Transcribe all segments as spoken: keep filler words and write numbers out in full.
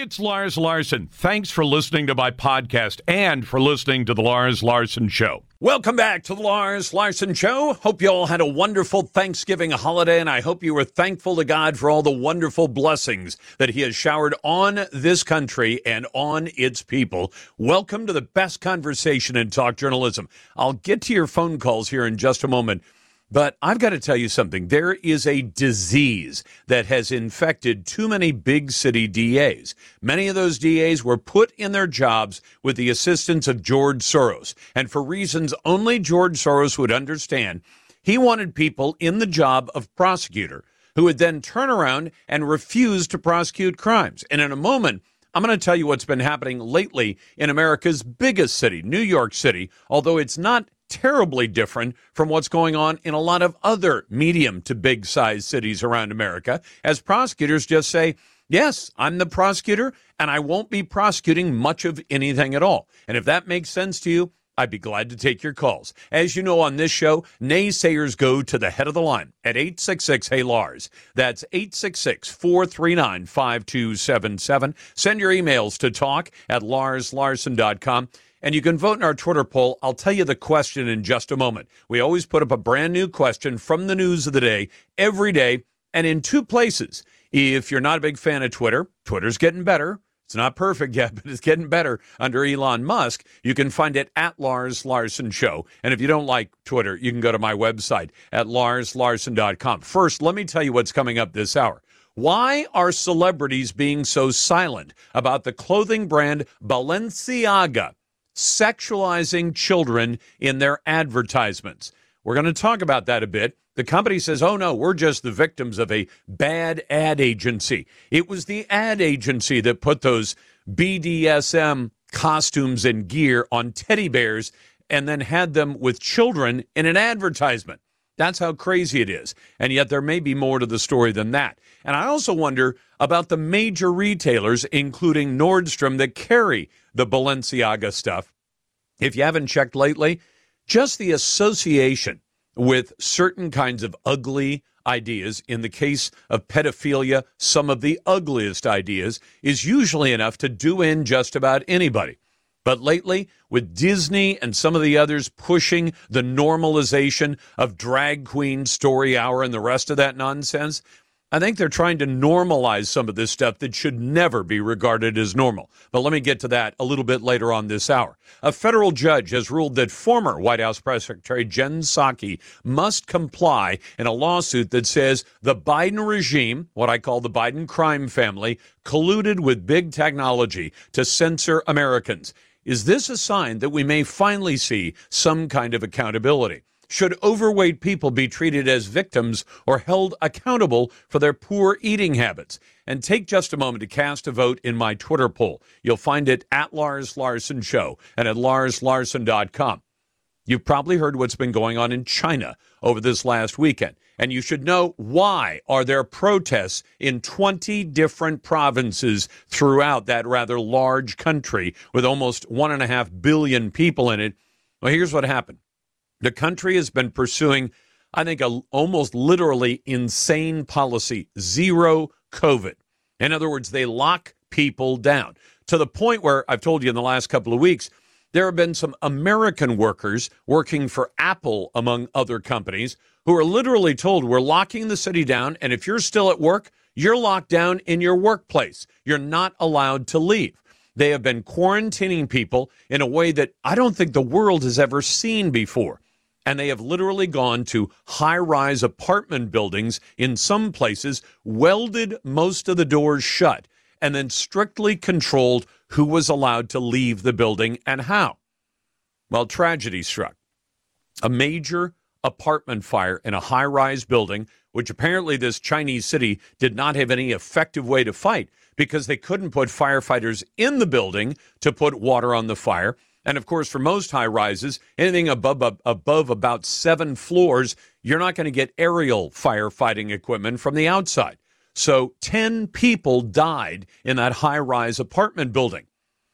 it's Lars Larson. Thanks for listening to my podcast and for listening to The Lars Larson Show. Welcome back to The Lars Larson Show. Hope you all had a wonderful Thanksgiving holiday, and I hope you were thankful to God for all the wonderful blessings that he has showered on this country and on its people. Welcome to the best conversation in talk journalism. I'll get to your phone calls here in just a moment. But I've got to tell you something. There is a disease that has infected too many big city D As. Many of those D As were put in their jobs with the assistance of George Soros. And for reasons only George Soros would understand, he wanted people in the job of prosecutor who would then turn around and refuse to prosecute crimes. And in a moment, I'm going to tell you what's been happening lately in America's biggest city, New York City, although it's not terribly different from what's going on in a lot of other medium to big size cities around America, as prosecutors just say, yes, I'm the prosecutor and I won't be prosecuting much of anything at all. And if that makes sense to you, I'd be glad to take your calls. As you know, on this show, naysayers go to the head of the line at eight six six, hey Lars. That's eight six six, four three nine, five two seven seven. Send your emails to talk at lars larson dot com. And you can vote in our Twitter poll. I'll tell you the question in just a moment. We always put up a brand new question from the news of the day every day and in two places. If you're not a big fan of Twitter, Twitter's getting better. It's not perfect yet, but it's getting better under Elon Musk. You can find it at Lars Larson Show. And if you don't like Twitter, you can go to my website at lars larson dot com. First, let me tell you what's coming up this hour. Why are celebrities being so silent about the clothing brand Balenciaga sexualizing children in their advertisements? We're going to talk about that a bit. The company says, oh, no, we're just the victims of a bad ad agency. It was the ad agency that put those B D S M costumes and gear on teddy bears and then had them with children in an advertisement. That's how crazy it is. And yet there may be more to the story than that. And I also wonder about the major retailers, including Nordstrom, that carry the Balenciaga stuff. If you haven't checked lately, just the association with certain kinds of ugly ideas, in the case of pedophilia, some of the ugliest ideas, is usually enough to do in just about anybody. But lately, with Disney and some of the others pushing the normalization of drag queen story hour and the rest of that nonsense, I think they're trying to normalize some of this stuff that should never be regarded as normal. But let me get to that a little bit later on this hour. A federal judge has ruled that former White House Press Secretary Jen Psaki must comply in a lawsuit that says the Biden regime, what I call the Biden crime family, colluded with big technology to censor Americans. Is this a sign that we may finally see some kind of accountability? Should overweight people be treated as victims or held accountable for their poor eating habits? And take just a moment to cast a vote in my Twitter poll. You'll find it at Lars Larson Show and at lars larson dot com. You've probably heard what's been going on in China over this last weekend. And you should know, why are there protests in twenty different provinces throughout that rather large country with almost one and a half billion people in it? Well, here's what happened. The country has been pursuing, I think, a almost literally insane policy, zero COVID. In other words, they lock people down to the point where, I've told you in the last couple of weeks, there have been some American workers working for Apple, among other companies, who are literally told, we're locking the city down, and if you're still at work, you're locked down in your workplace. You're not allowed to leave. They have been quarantining people in a way that I don't think the world has ever seen before. And they have literally gone to high-rise apartment buildings in some places, welded most of the doors shut, and then strictly controlled who was allowed to leave the building and how. Well, tragedy struck. A major apartment fire in a high-rise building, which apparently this Chinese city did not have any effective way to fight because they couldn't put firefighters in the building to put water on the fire. And, of course, for most high-rises, anything above, above about seven floors, you're not going to get aerial firefighting equipment from the outside. So ten people died in that high-rise apartment building.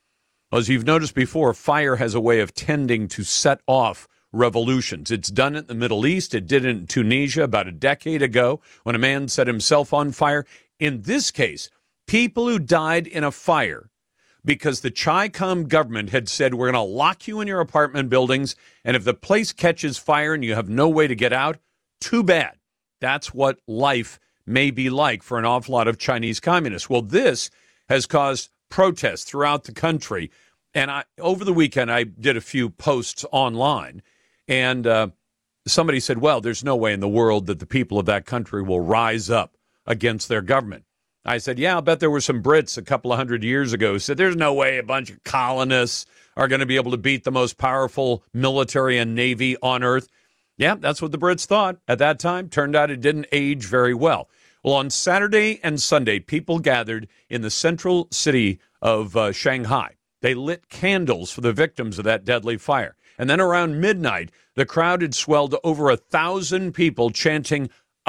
As you've noticed before, fire has a way of tending to set off revolutions. It's done it in the Middle East. It did it in Tunisia about a decade ago when a man set himself on fire. In this case, People who died in a fire because the Chi-Com government had said, we're going to lock you in your apartment buildings, and if the place catches fire and you have no way to get out, too bad. That's what life may be like for an awful lot of Chinese communists. Well, this has caused protests throughout the country. And I, over the weekend, I did a few posts online, and uh, somebody said, well, there's no way in the world that the people of that country will rise up against their government. I said, yeah, I'll bet there were some Brits a couple of hundred years ago who said there's no way a bunch of colonists are going to be able to beat the most powerful military and navy on earth. Yeah, that's what the Brits thought at that time. Turned out it didn't age very well. Well, on Saturday and Sunday, people gathered in the central city of uh, Shanghai. They lit candles for the victims of that deadly fire. And then around midnight, the crowd had swelled to over a thousand people chanting,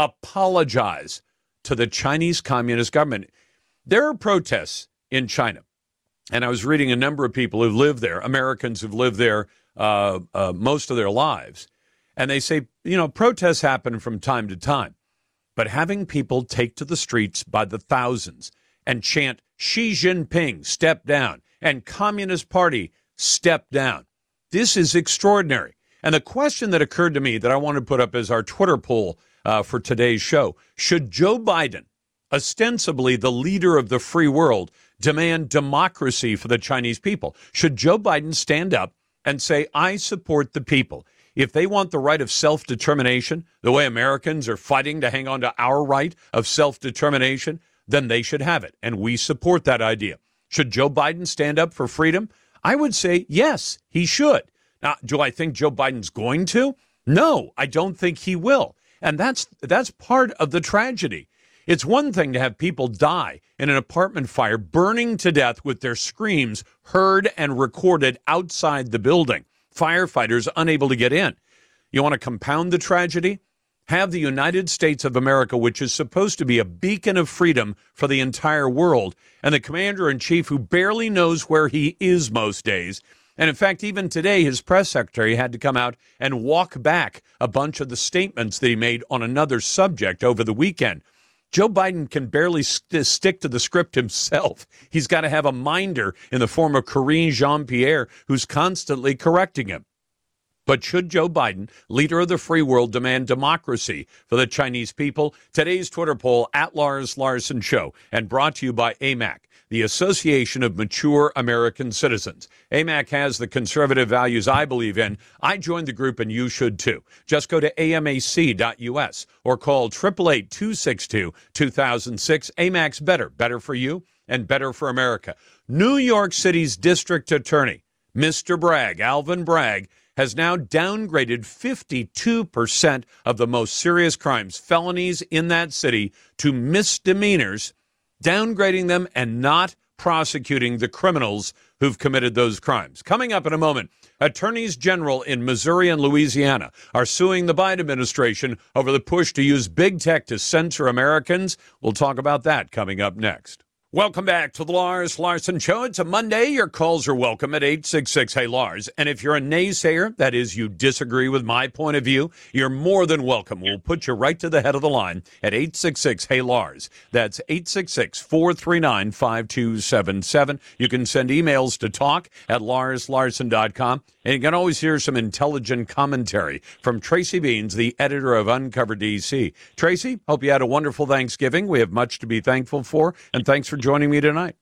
apologize to the Chinese Communist government. There are protests in China. And I was reading a number of people who've lived there, Americans who've lived there uh, uh, most of their lives. And they say, you know, protests happen from time to time. But having people take to the streets by the thousands and chant, Xi Jinping, step down, and Communist Party, step down. This is extraordinary. And the question that occurred to me that I want to put up as our Twitter poll uh, for today's show, should Joe Biden, ostensibly the leader of the free world, demand democracy for the Chinese people? Should Joe Biden stand up and say, I support the people? If they want the right of self-determination, the way Americans are fighting to hang on to our right of self-determination, then they should have it. And we support that idea. Should Joe Biden stand up for freedom? I would say, yes, he should. Now, do I think Joe Biden's going to? No, I don't think he will. And that's that's part of the tragedy. It's one thing to have people die in an apartment fire, burning to death with their screams heard and recorded outside the building. Firefighters unable to get in. You want to compound the tragedy? Have the United States of America, which is supposed to be a beacon of freedom for the entire world, and the commander-in-chief who barely knows where he is most days. And in fact, even today, his press secretary had to come out and walk back a bunch of the statements that he made on another subject over the weekend. Joe Biden can barely st- stick to the script himself. He's got to have a minder in the form of Karine Jean-Pierre, who's constantly correcting him. But should Joe Biden, leader of the free world, demand democracy for the Chinese people? Today's Twitter poll, at Lars Larson Show, and brought to you by A M A C, the Association of Mature American Citizens. A M A C has the conservative values I believe in. I joined the group, and you should too. Just go to A M A C dot U S or call eight eight eight, two six two, two thousand six. A M A C's better. Better for you and better for America. New York City's district attorney, Mister Bragg, Alvin Bragg, has now downgraded fifty-two percent of the most serious crimes, felonies in that city, to misdemeanors, downgrading them and not prosecuting the criminals who've committed those crimes. Coming up in a moment, attorneys general in Missouri and Louisiana are suing the Biden administration over the push to use big tech to censor Americans. We'll talk about that coming up next. Welcome back to the Lars Larson Show. It's a Monday. Your calls are welcome at eight six six, hey Lars. And if you're a naysayer, that is, you disagree with my point of view, you're more than welcome. We'll put you right to the head of the line at eight six six, hey Lars. That's eight six six, four three nine, five two seven seven. You can send emails to talk at lars larson dot com. And you can always hear some intelligent commentary from Tracy Beans, the editor of Uncover D C. Tracy, hope you had a wonderful Thanksgiving. We have much to be thankful for, and thanks for joining me tonight.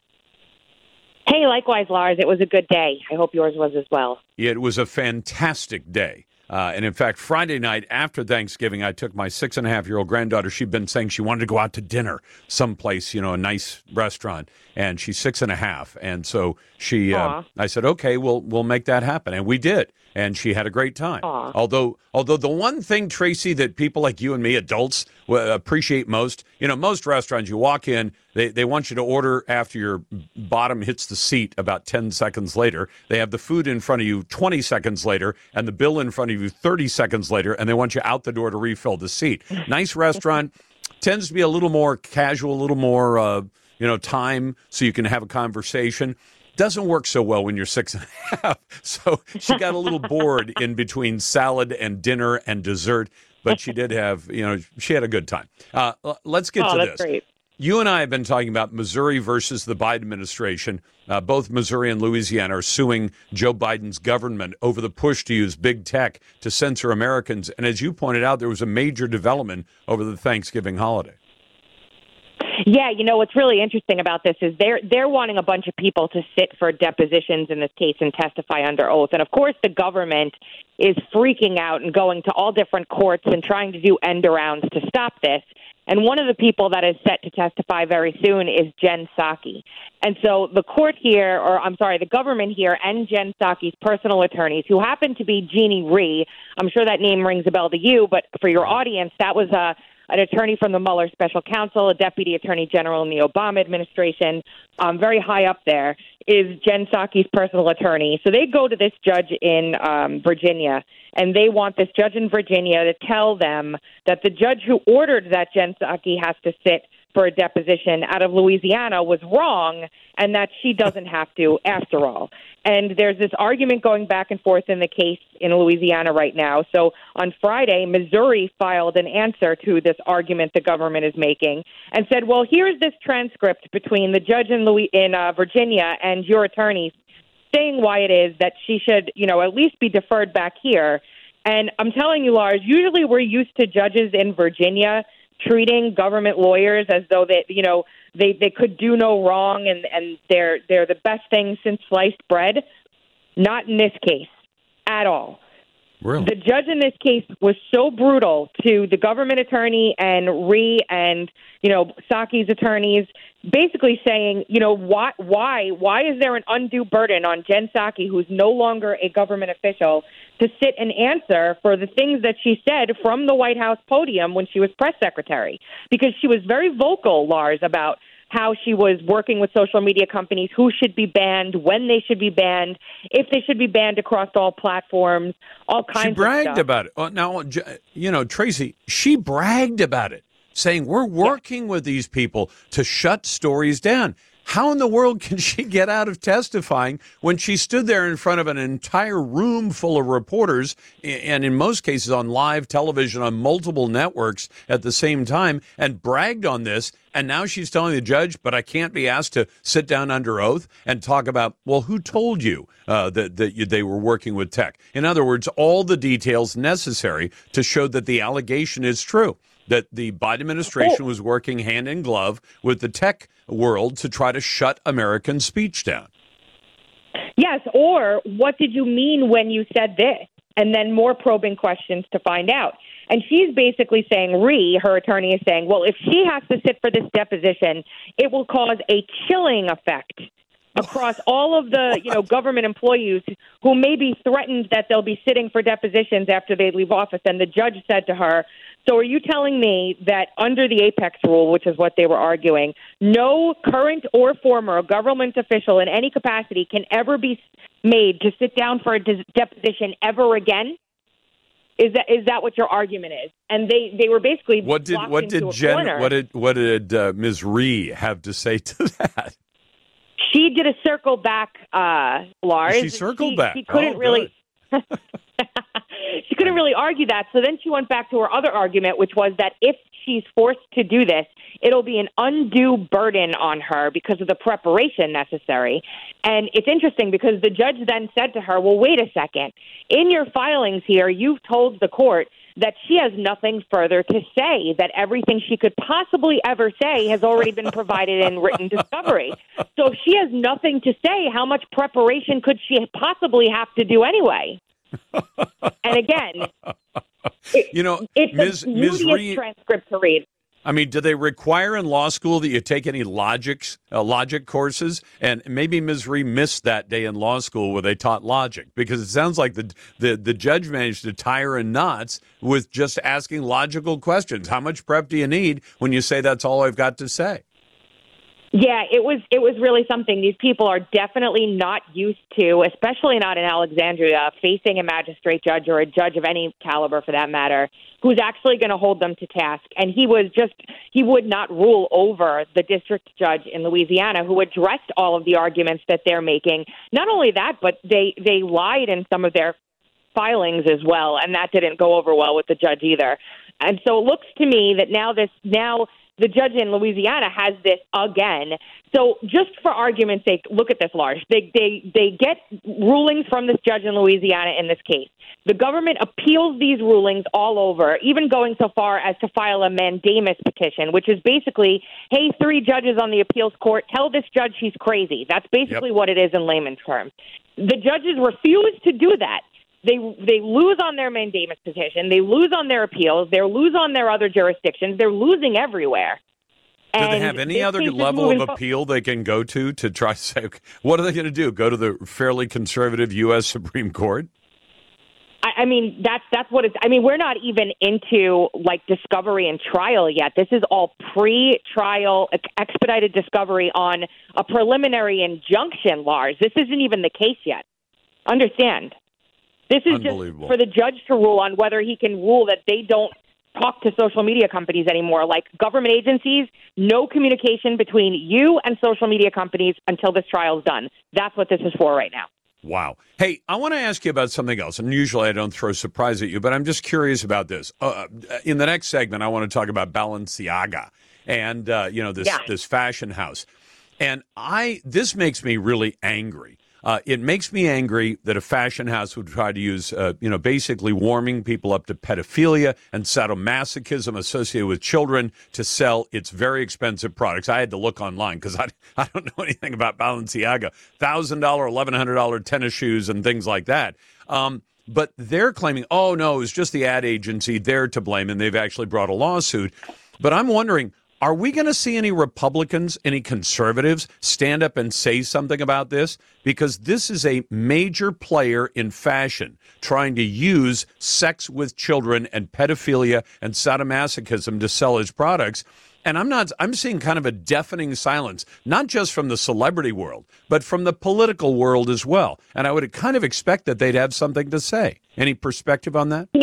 Hey, likewise, Lars. It was a good day. I hope yours was as well. It was a fantastic day. Uh, and in fact, Friday night after Thanksgiving, I took my six and a half year old granddaughter. She'd been saying she wanted to go out to dinner someplace, you know, a nice restaurant. And she's six and a half. And so she, uh, I said, okay, we'll we'll make that happen. And we did. And she had a great time. Aww. Although, although the one thing, Tracy, that people like you and me, adults, appreciate most, you know, most restaurants, you walk in, they, they want you to order after your bottom hits the seat about ten seconds later. They have the food in front of you twenty seconds later and the bill in front of you thirty seconds later, and they want you out the door to refill the seat. Nice restaurant, tends to be a little more casual, a little more, uh, you know, time so you can have a conversation. Doesn't work so well when you're six and a half. So she got a little bored in between salad and dinner and dessert, but she did have, you know, she had a good time. Uh, let's get oh, to that's this. Great. You and I have been talking about Missouri versus the Biden administration. Uh, both Missouri and Louisiana are suing Joe Biden's government over the push to use big tech to censor Americans. And as you pointed out, there was a major development over the Thanksgiving holiday. Yeah, you know, what's really interesting about this is they're they're wanting a bunch of people to sit for depositions in this case and testify under oath. And, of course, the government is freaking out and going to all different courts and trying to do end arounds to stop this. And one of the people that is set to testify very soon is Jen Psaki. And so the court here, or I'm sorry, the government here and Jen Psaki's personal attorneys, who happen to be Jeannie Rhee, I'm sure that name rings a bell to you, but for your audience, that was a an attorney from the Mueller special counsel, a deputy attorney general in the Obama administration, um, very high up there, is Jen Psaki's personal attorney. So they go to this judge in um, Virginia, and they want this judge in Virginia to tell them that the judge who ordered that Jen Psaki has to sit for a deposition out of Louisiana was wrong, and that she doesn't have to after all. And there's this argument going back and forth in the case in Louisiana right now. So on Friday, Missouri filed an answer to this argument the government is making and said, well, here's this transcript between the judge in, Louis- in uh, Virginia and your attorneys saying why it is that she should, you know, at least be deferred back here. And I'm telling you, Lars, usually we're used to judges in Virginia treating government lawyers as though they, you know, they, they could do no wrong and, and they're they're the best thing since sliced bread. Not in this case at all. Really? The judge in this case was so brutal to the government attorney and Rhee and, you know, Psaki's attorneys, basically saying, you know, why, why, why is there an undue burden on Jen Psaki, who's no longer a government official, to sit and answer for the things that she said from the White House podium when she was press secretary? Because she was very vocal, Lars, about how she was working with social media companies, who should be banned, when they should be banned, if they should be banned across all platforms, all kinds of stuff. She bragged about it. Oh, now, you know, Tracy, she bragged about it, saying we're working yeah. with these people to shut stories down. How in the world can she get out of testifying when she stood there in front of an entire room full of reporters and in most cases on live television on multiple networks at the same time and bragged on this? And now she's telling the judge, but I can't be asked to sit down under oath and talk about, well, who told you uh, that, that you, they were working with tech? In other words, all the details necessary to show that the allegation is true, that the Biden administration was working hand in glove with the tech world to try to shut American speech down. Yes, or what did you mean when you said this? And then more probing questions to find out. And she's basically saying, Rhee, her attorney, is saying, well, if she has to sit for this deposition, it will cause a chilling effect across all of the, you know, government employees who may be threatened that they'll be sitting for depositions after they leave office. And the judge said to her, so are you telling me that under the Apex rule, which is what they were arguing, no current or former government official in any capacity can ever be made to sit down for a de- deposition ever again? Is that is that what your argument is? And they, they were basically what did what did Jen corner. what did what did uh, Miz Rhee have to say to that? She did a circle back, uh, Lars. She circled she, back. She couldn't oh, really. She couldn't really argue that. So then she went back to her other argument, which was that if she's forced to do this, it'll be an undue burden on her because of the preparation necessary. And it's interesting because the judge then said to her, well, wait a second. In your filings here, you've told the court that she has nothing further to say, that everything she could possibly ever say has already been provided in written discovery. So if she has nothing to say, how much preparation could she possibly have to do anyway? And again, it, you know, it's Miz a Miz Rhee, transcript to read. I mean, do they require in law school that you take any logics, uh, logic courses? And maybe Miz Rhee missed that day in law school where they taught logic, because it sounds like the, the, the judge managed to tie her in knots with just asking logical questions. How much prep do you need when you say that's all I've got to say? Yeah, it was it was really something. These people are definitely not used to, especially not in Alexandria, facing a magistrate judge or a judge of any caliber for that matter, who's actually going to hold them to task. And he was just, he would not rule over the district judge in Louisiana who addressed all of the arguments that they're making. Not only that, but they, they lied in some of their filings as well, and that didn't go over well with the judge either. And so it looks to me that now this now the judge in Louisiana has this again. So just for argument's sake, look at this, Lars. They they they get rulings from this judge in Louisiana in this case. The government appeals these rulings all over, even going so far as to file a mandamus petition, which is basically, hey, three judges on the appeals court, tell this judge he's crazy. That's basically yep. what it is in layman's terms. The judges refuse to do that. They they lose on their mandamus petition. They lose on their appeals. They lose on their other jurisdictions. They're losing everywhere. Do and they have any other level of appeal they can go to to try to say, okay, what are they going to do? Go to the fairly conservative U S Supreme Court? I, I mean, that's that's what it's. I mean, we're not even into like discovery and trial yet. This is all pre-trial expedited discovery on a preliminary injunction, Lars. This isn't even the case yet. Understand? This is just for the judge to rule on whether he can rule that they don't talk to social media companies anymore. Like government agencies, no communication between you and social media companies until this trial is done. That's what this is for right now. Wow. Hey, I want to ask you about something else. And usually I don't throw a surprise at you, but I'm just curious about this. Uh, in the next segment, I want to talk about Balenciaga and, uh, you know, this, yeah. this fashion house. And I this makes me really angry. Uh, it makes me angry that a fashion house would try to use, uh, you know, basically warming people up to pedophilia and sadomasochism associated with children to sell its very expensive products. I had to look online because I, I don't know anything about Balenciaga. one thousand dollars, eleven hundred dollars tennis shoes and things like that. Um, but they're claiming, oh, no, it was just the ad agency. They're to blame, and they've actually brought a lawsuit. But I'm wondering, are we going to see any Republicans, any conservatives stand up and say something about this? Because this is a major player in fashion trying to use sex with children and pedophilia and sadomasochism to sell its products. And I'm not, I'm seeing kind of a deafening silence, not just from the celebrity world, but from the political world as well. And I would kind of expect that they'd have something to say. Any perspective on that?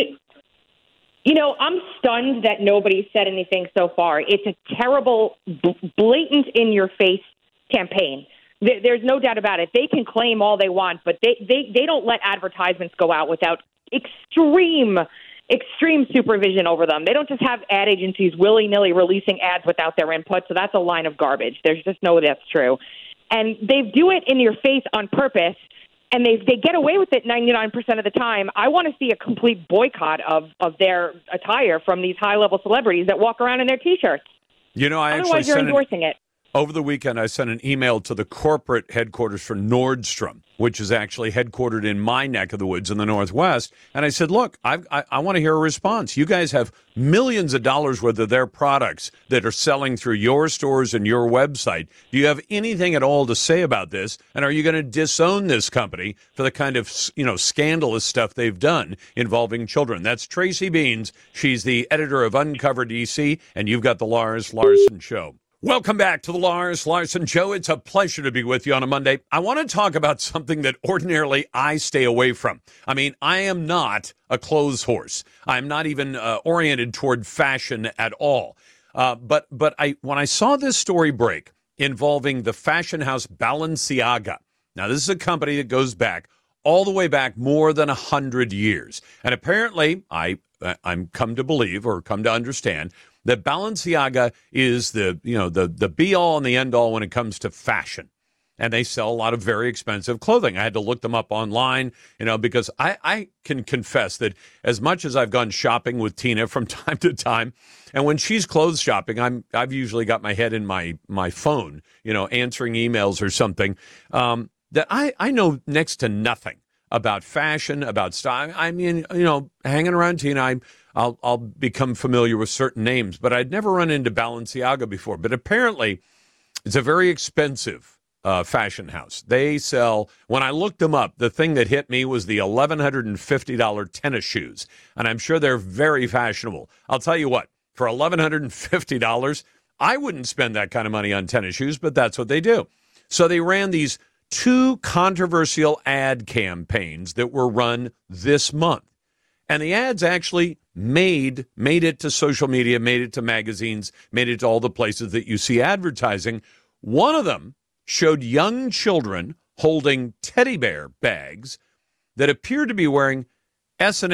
You know, I'm stunned that nobody said anything so far. It's a terrible, blatant, in-your-face campaign. There's no doubt about it. They can claim all they want, but they, they, they don't let advertisements go out without extreme, extreme supervision over them. They don't just have ad agencies willy-nilly releasing ads without their input, so that's a line of garbage. There's just no way that's true. And they do it in your face on purpose. And they they get away with it ninety-nine percent of the time. I want to see a complete boycott of, of their attire from these high-level celebrities that walk around in their T-shirts. You know, I Otherwise, actually you're sent endorsing an, it. Over the weekend, I sent an email to the corporate headquarters for Nordstrom, which is actually headquartered in my neck of the woods in the Northwest. And I said, look, I've, I, I want to hear a response. You guys have millions of dollars worth of their products that are selling through your stores and your website. Do you have anything at all to say about this? And are you going to disown this company for the kind of, you know, scandalous stuff they've done involving children? That's Tracy Beans. She's the editor of Uncover D C, and you've got the Lars Larson Show. Welcome back to the Lars Larson Show. It's a pleasure to be with you on a Monday. I want to talk about something that ordinarily I stay away from. I mean, I am not a clothes horse. I'm not even uh, oriented toward fashion at all. Uh, but but I when I saw this story break involving the fashion house Balenciaga, now this is a company that goes back all the way back more than one hundred years. And apparently, I, I'm come to believe or come to understand that Balenciaga is the, you know, the the be-all and the end-all when it comes to fashion. And they sell a lot of very expensive clothing. I had to look them up online, you know, because I, I can confess that as much as I've gone shopping with Tina from time to time, and when she's clothes shopping, I'm, I've usually got my head in my, my phone, you know, answering emails or something, um, that I, I know next to nothing about fashion, about style. I mean, you know, hanging around Tina, I, I'll, I'll become familiar with certain names, but I'd never run into Balenciaga before. But apparently, it's a very expensive uh, fashion house. They sell, when I looked them up, the thing that hit me was the eleven fifty dollars tennis shoes. And I'm sure they're very fashionable. I'll tell you what, for eleven fifty dollars, I wouldn't spend that kind of money on tennis shoes, but that's what they do. So they ran these two controversial ad campaigns that were run this month. And the ads actually made made it to social media, made it to magazines, made it to all the places that you see advertising. One of them showed young children holding teddy bear bags that appeared to be wearing S and M,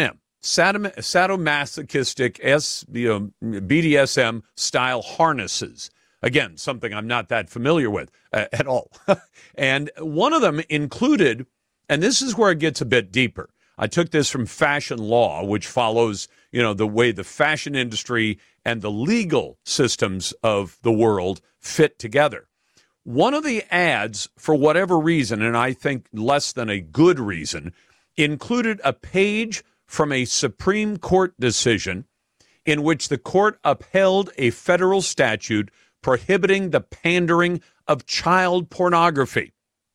sadom- sadomasochistic S, you know, B D S M style harnesses. Again, something I'm not that familiar with uh, at all. And one of them included, and this is where it gets a bit deeper. I took this from Fashion Law, which follows, you know, the way the fashion industry and the legal systems of the world fit together. One of the ads, for whatever reason, and I think less than a good reason, included a page from a Supreme Court decision in which the court upheld a federal statute prohibiting the pandering of child pornography.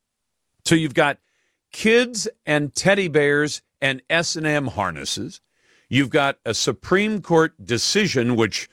So you've got kids and teddy bears and S and M harnesses. You've got a Supreme Court decision, which,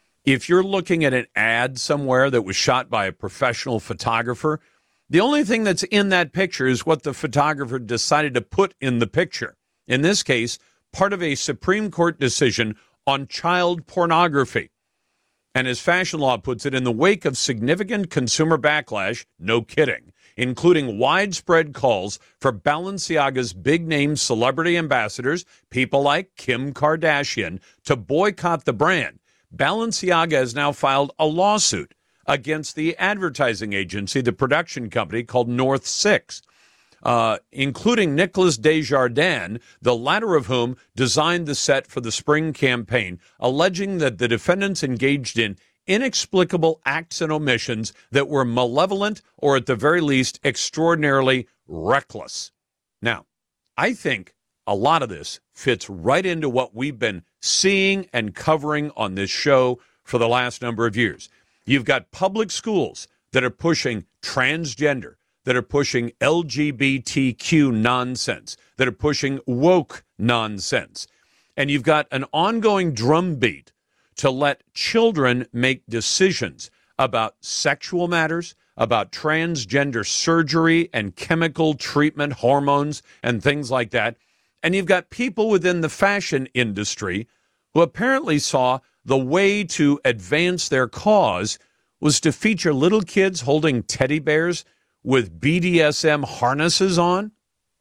if you're looking at an ad somewhere that was shot by a professional photographer, the only thing that's in that picture is what the photographer decided to put in the picture. In this case, part of a Supreme Court decision on child pornography. And as Fashion Law puts it, in the wake of significant consumer backlash, no kidding, including widespread calls for Balenciaga's big-name celebrity ambassadors, people like Kim Kardashian, to boycott the brand, Balenciaga has now filed a lawsuit against the advertising agency, the production company called North Six, uh, including Nicolas Desjardins, the latter of whom designed the set for the spring campaign, alleging that the defendants engaged in inexplicable acts and omissions that were malevolent or, at the very least, extraordinarily reckless. Now, I think a lot of this fits right into what we've been seeing and covering on this show for the last number of years. You've got public schools that are pushing transgender, that are pushing L G B T Q nonsense, that are pushing woke nonsense. And you've got an ongoing drumbeat to let children make decisions about sexual matters, about transgender surgery and chemical treatment, hormones, and things like that. And you've got people within the fashion industry who apparently saw the way to advance their cause was to feature little kids holding teddy bears with B D S M harnesses on,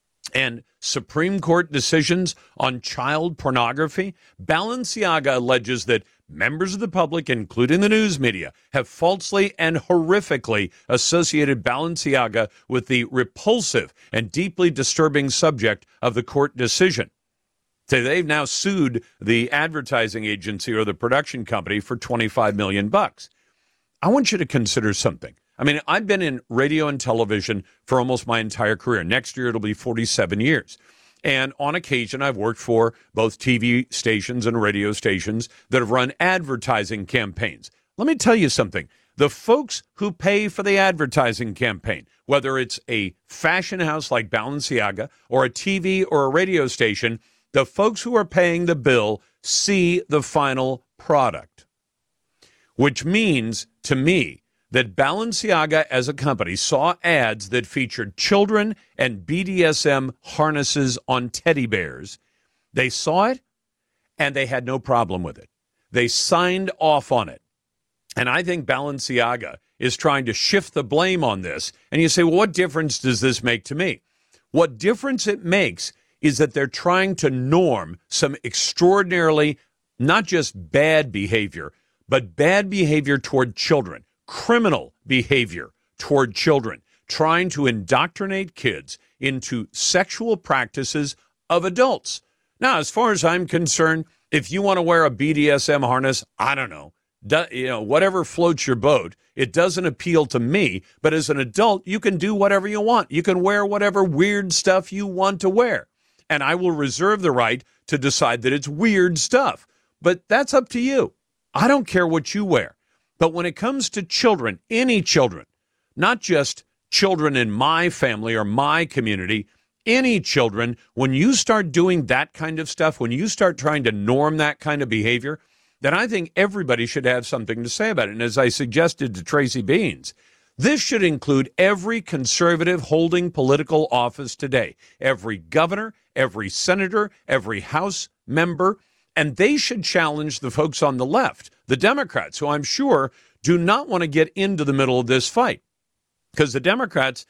and Supreme Court decisions on child pornography. Balenciaga alleges that members of the public, including the news media, have falsely and horrifically associated Balenciaga with the repulsive and deeply disturbing subject of the court decision. So they've now sued the advertising agency or the production company for twenty-five million bucks. I want you to consider something. I mean, I've been in radio and television for almost my entire career. Next year, it'll be forty-seven years. And on occasion, I've worked for both T V stations and radio stations that have run advertising campaigns. Let me tell you something. The folks who pay for the advertising campaign, whether it's a fashion house like Balenciaga or a T V or a radio station, the folks who are paying the bill see the final product, which means to me that Balenciaga as a company saw ads that featured children and B D S M harnesses on teddy bears. They saw it, and they had no problem with it. They signed off on it. And I think Balenciaga is trying to shift the blame on this. And you say, well, what difference does this make to me? What difference it makes is that they're trying to norm some extraordinarily, not just bad behavior, but bad behavior toward children. Criminal behavior toward children, trying to indoctrinate kids into sexual practices of adults. Now, as far as I'm concerned, if you want to wear a B D S M harness, I don't know, do, you know, whatever floats your boat. It doesn't appeal to me, but as an adult, you can do whatever you want. You can wear whatever weird stuff you want to wear, and I will reserve the right to decide that it's weird stuff. But that's up to you. I don't care what you wear. But when it comes to children, any children, not just children in my family or my community, any children, when you start doing that kind of stuff, when you start trying to norm that kind of behavior, then I think everybody should have something to say about it. And as I suggested to Tracy Beans, this should include every conservative holding political office today, every governor, every senator, every House member, and they should challenge the folks on the left, the Democrats, who I'm sure do not want to get into the middle of this fight. Because the Democrats,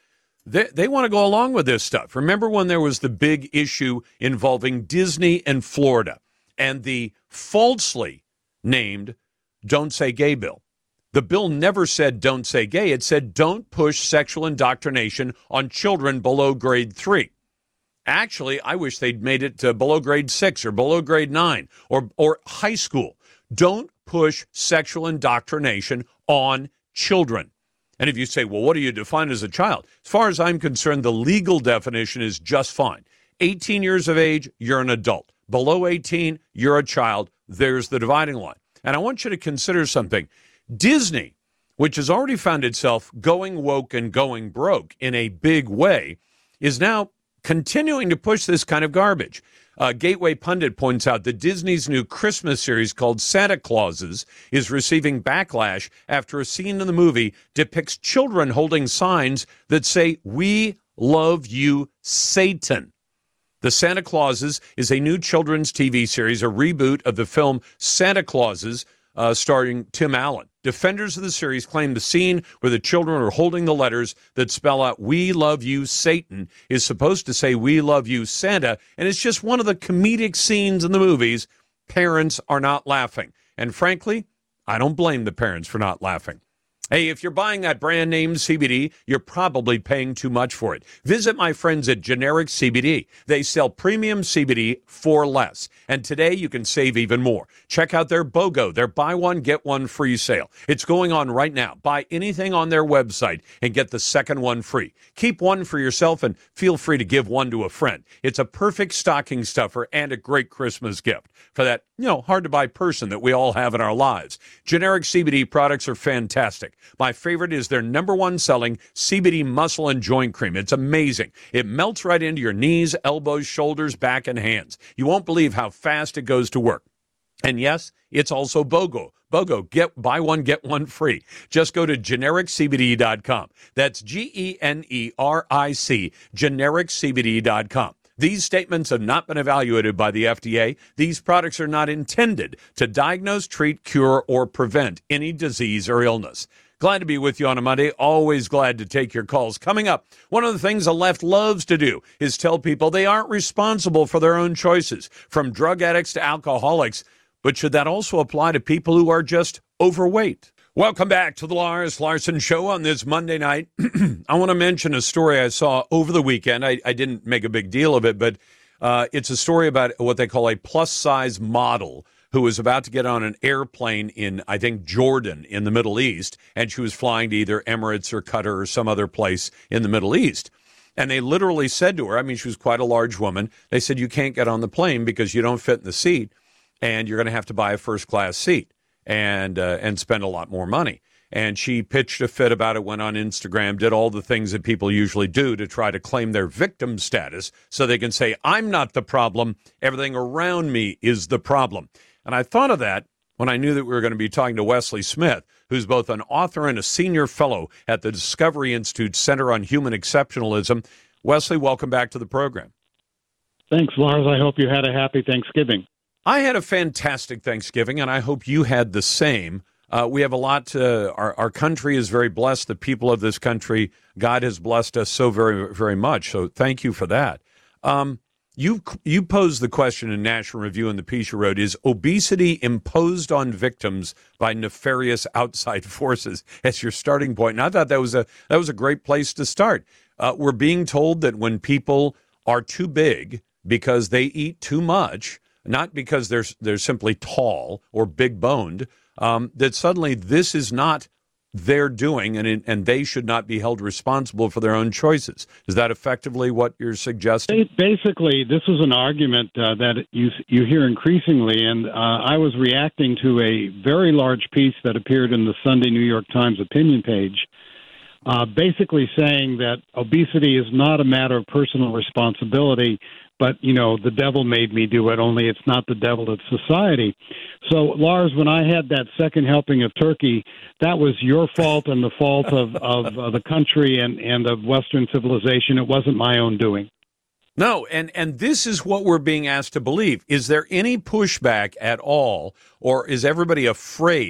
They, they want to go along with this stuff. Remember when there was the big issue involving Disney and Florida and the falsely named Don't Say Gay bill? The bill never said don't say gay. It said don't push sexual indoctrination on children below grade three. Actually, I wish they'd made it to below grade six or below grade nine or, or high school. Don't push sexual indoctrination on children. And if you say, well, what do you define as a child? As far as I'm concerned, the legal definition is just fine. eighteen years of age, you're an adult. Below eighteen, you're a child. There's the dividing line. And I want you to consider something. Disney, which has already found itself going woke and going broke in a big way, is now continuing to push this kind of garbage. Uh, Gateway Pundit points out that Disney's new Christmas series called Santa Clauses is receiving backlash after a scene in the movie depicts children holding signs that say, "We love you, Satan." The Santa Clauses is a new children's T V series, a reboot of the film Santa Clauses, uh, starring Tim Allen. Defenders of the series claim the scene where the children are holding the letters that spell out "We love you, Satan" is supposed to say "We love you, Santa," and it's just one of the comedic scenes in the movies. Parents are not laughing. And frankly, I don't blame the parents for not laughing. Hey, if you're buying that brand name C B D, you're probably paying too much for it. Visit my friends at Generic C B D. They sell premium C B D for less. And today you can save even more. Check out their BOGO, their buy one, get one free sale. It's going on right now. Buy anything on their website and get the second one free. Keep one for yourself and feel free to give one to a friend. It's a perfect stocking stuffer and a great Christmas gift for that, you know, hard-to-buy person that we all have in our lives. Generic C B D products are fantastic. My favorite is their number one selling C B D muscle and joint cream. It's amazing. It melts right into your knees, elbows, shoulders, back, and hands. You won't believe how fast it goes to work. And yes, it's also BOGO. BOGO, get buy one, get one free. Just go to generic c b d dot com. That's G E N E R I C, generic c b d dot com. These statements have not been evaluated by the F D A. These products are not intended to diagnose, treat, cure, or prevent any disease or illness. Glad to be with you on a Monday. Always glad to take your calls. Coming up, one of the things the left loves to do is tell people they aren't responsible for their own choices, from drug addicts to alcoholics. But should that also apply to people who are just overweight? Welcome back to the Lars Larson Show on this Monday night. I want to mention a story I saw over the weekend. I, I didn't make a big deal of it, but uh, it's a story about what they call a plus-size model who was about to get on an airplane in, I think, Jordan in the Middle East, and she was flying to either Emirates or Qatar or some other place in the Middle East. And they literally said to her, I mean, she was quite a large woman, they said, you can't get on the plane because you don't fit in the seat, and you're going to have to buy a first-class seat and uh, and spend a lot more money. And she pitched a fit about it, went on Instagram, did all the things that people usually do to try to claim their victim status so they can say, I'm not the problem, everything around me is the problem. And I thought of that when I knew that we were going to be talking to Wesley Smith, who's both an author and a senior fellow at the Discovery Institute Center on Human Exceptionalism. Wesley, welcome back to the program. Thanks, Lars. I hope you had a happy Thanksgiving. I had a fantastic Thanksgiving, and I hope you had the same. Uh, we have a lot to, our, our country is very blessed. The people of this country, God has blessed us so very, very much. So thank you for that. Um, You you posed the question in National Review in the piece you wrote, is obesity imposed on victims by nefarious outside forces? As your starting point. And I thought that was a that was a great place to start. Uh, we're being told that when people are too big because they eat too much, not because they're, they're simply tall or big boned, um, that suddenly this is not their doing, and and they should not be held responsible for their own choices. Is that effectively what you're suggesting? Basically, this is an argument uh, that you you hear increasingly, and uh, I was reacting to a very large piece that appeared in the Sunday New York Times opinion page, uh, basically saying that obesity is not a matter of personal responsibility, but, you know, the devil made me do it, only it's not the devil, it's society. So, Lars, when I had that second helping of turkey, that was your fault and the fault of, of uh, the country and, and of Western civilization. It wasn't my own doing. No, and, and this is what we're being asked to believe. Is there any pushback at all, or is everybody afraid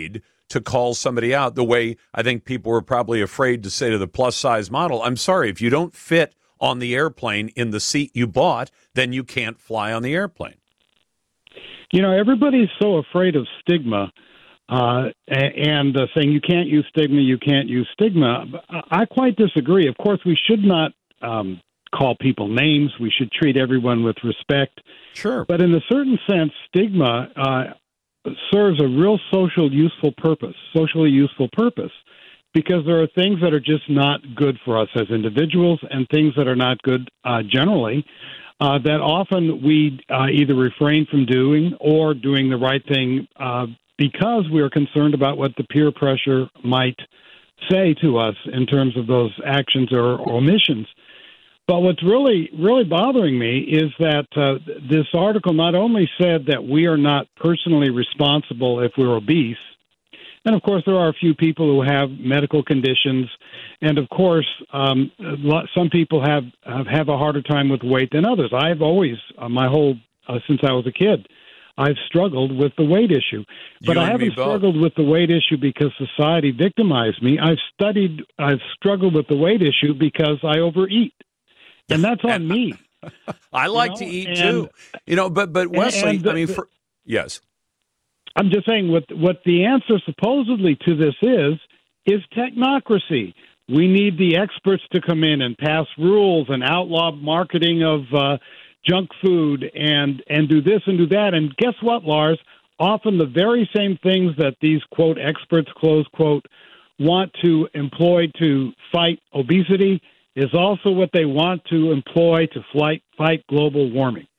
to call somebody out the way I think people were probably afraid to say to the plus-size model, I'm sorry, if you don't fit on the airplane in the seat you bought, then you can't fly on the airplane. You know, everybody's so afraid of stigma uh, and uh, saying you can't use stigma, you can't use stigma. I quite disagree. Of course, we should not um, call people names. We should treat everyone with respect. Sure. But in a certain sense, stigma uh, serves a real social useful purpose, socially useful purpose, because there are things that are just not good for us as individuals and things that are not good uh, generally uh, that often we uh, either refrain from doing or doing the right thing uh, because we're concerned about what the peer pressure might say to us in terms of those actions or, or omissions. But what's really, really bothering me is that uh, this article not only said that we are not personally responsible if we're obese, and of course there are a few people who have medical conditions, and of course um, some people have, have have a harder time with weight than others. I've always, uh, my whole, uh, since I was a kid, I've struggled with the weight issue. But You I and me haven't both. struggled with the weight issue because society victimized me. I've studied, I've struggled with the weight issue because I overeat. And that's on me. I like know, to eat and- too, you know. But but Wesley, and the- I mean, for, yes, I'm just saying what what the answer supposedly to this is is technocracy. We need the experts to come in and pass rules and outlaw marketing of uh, junk food and and do this and do that. And guess what, Lars? Often the very same things that these quote experts close quote want to employ to fight obesity is also what they want to employ to fight, fight global warming.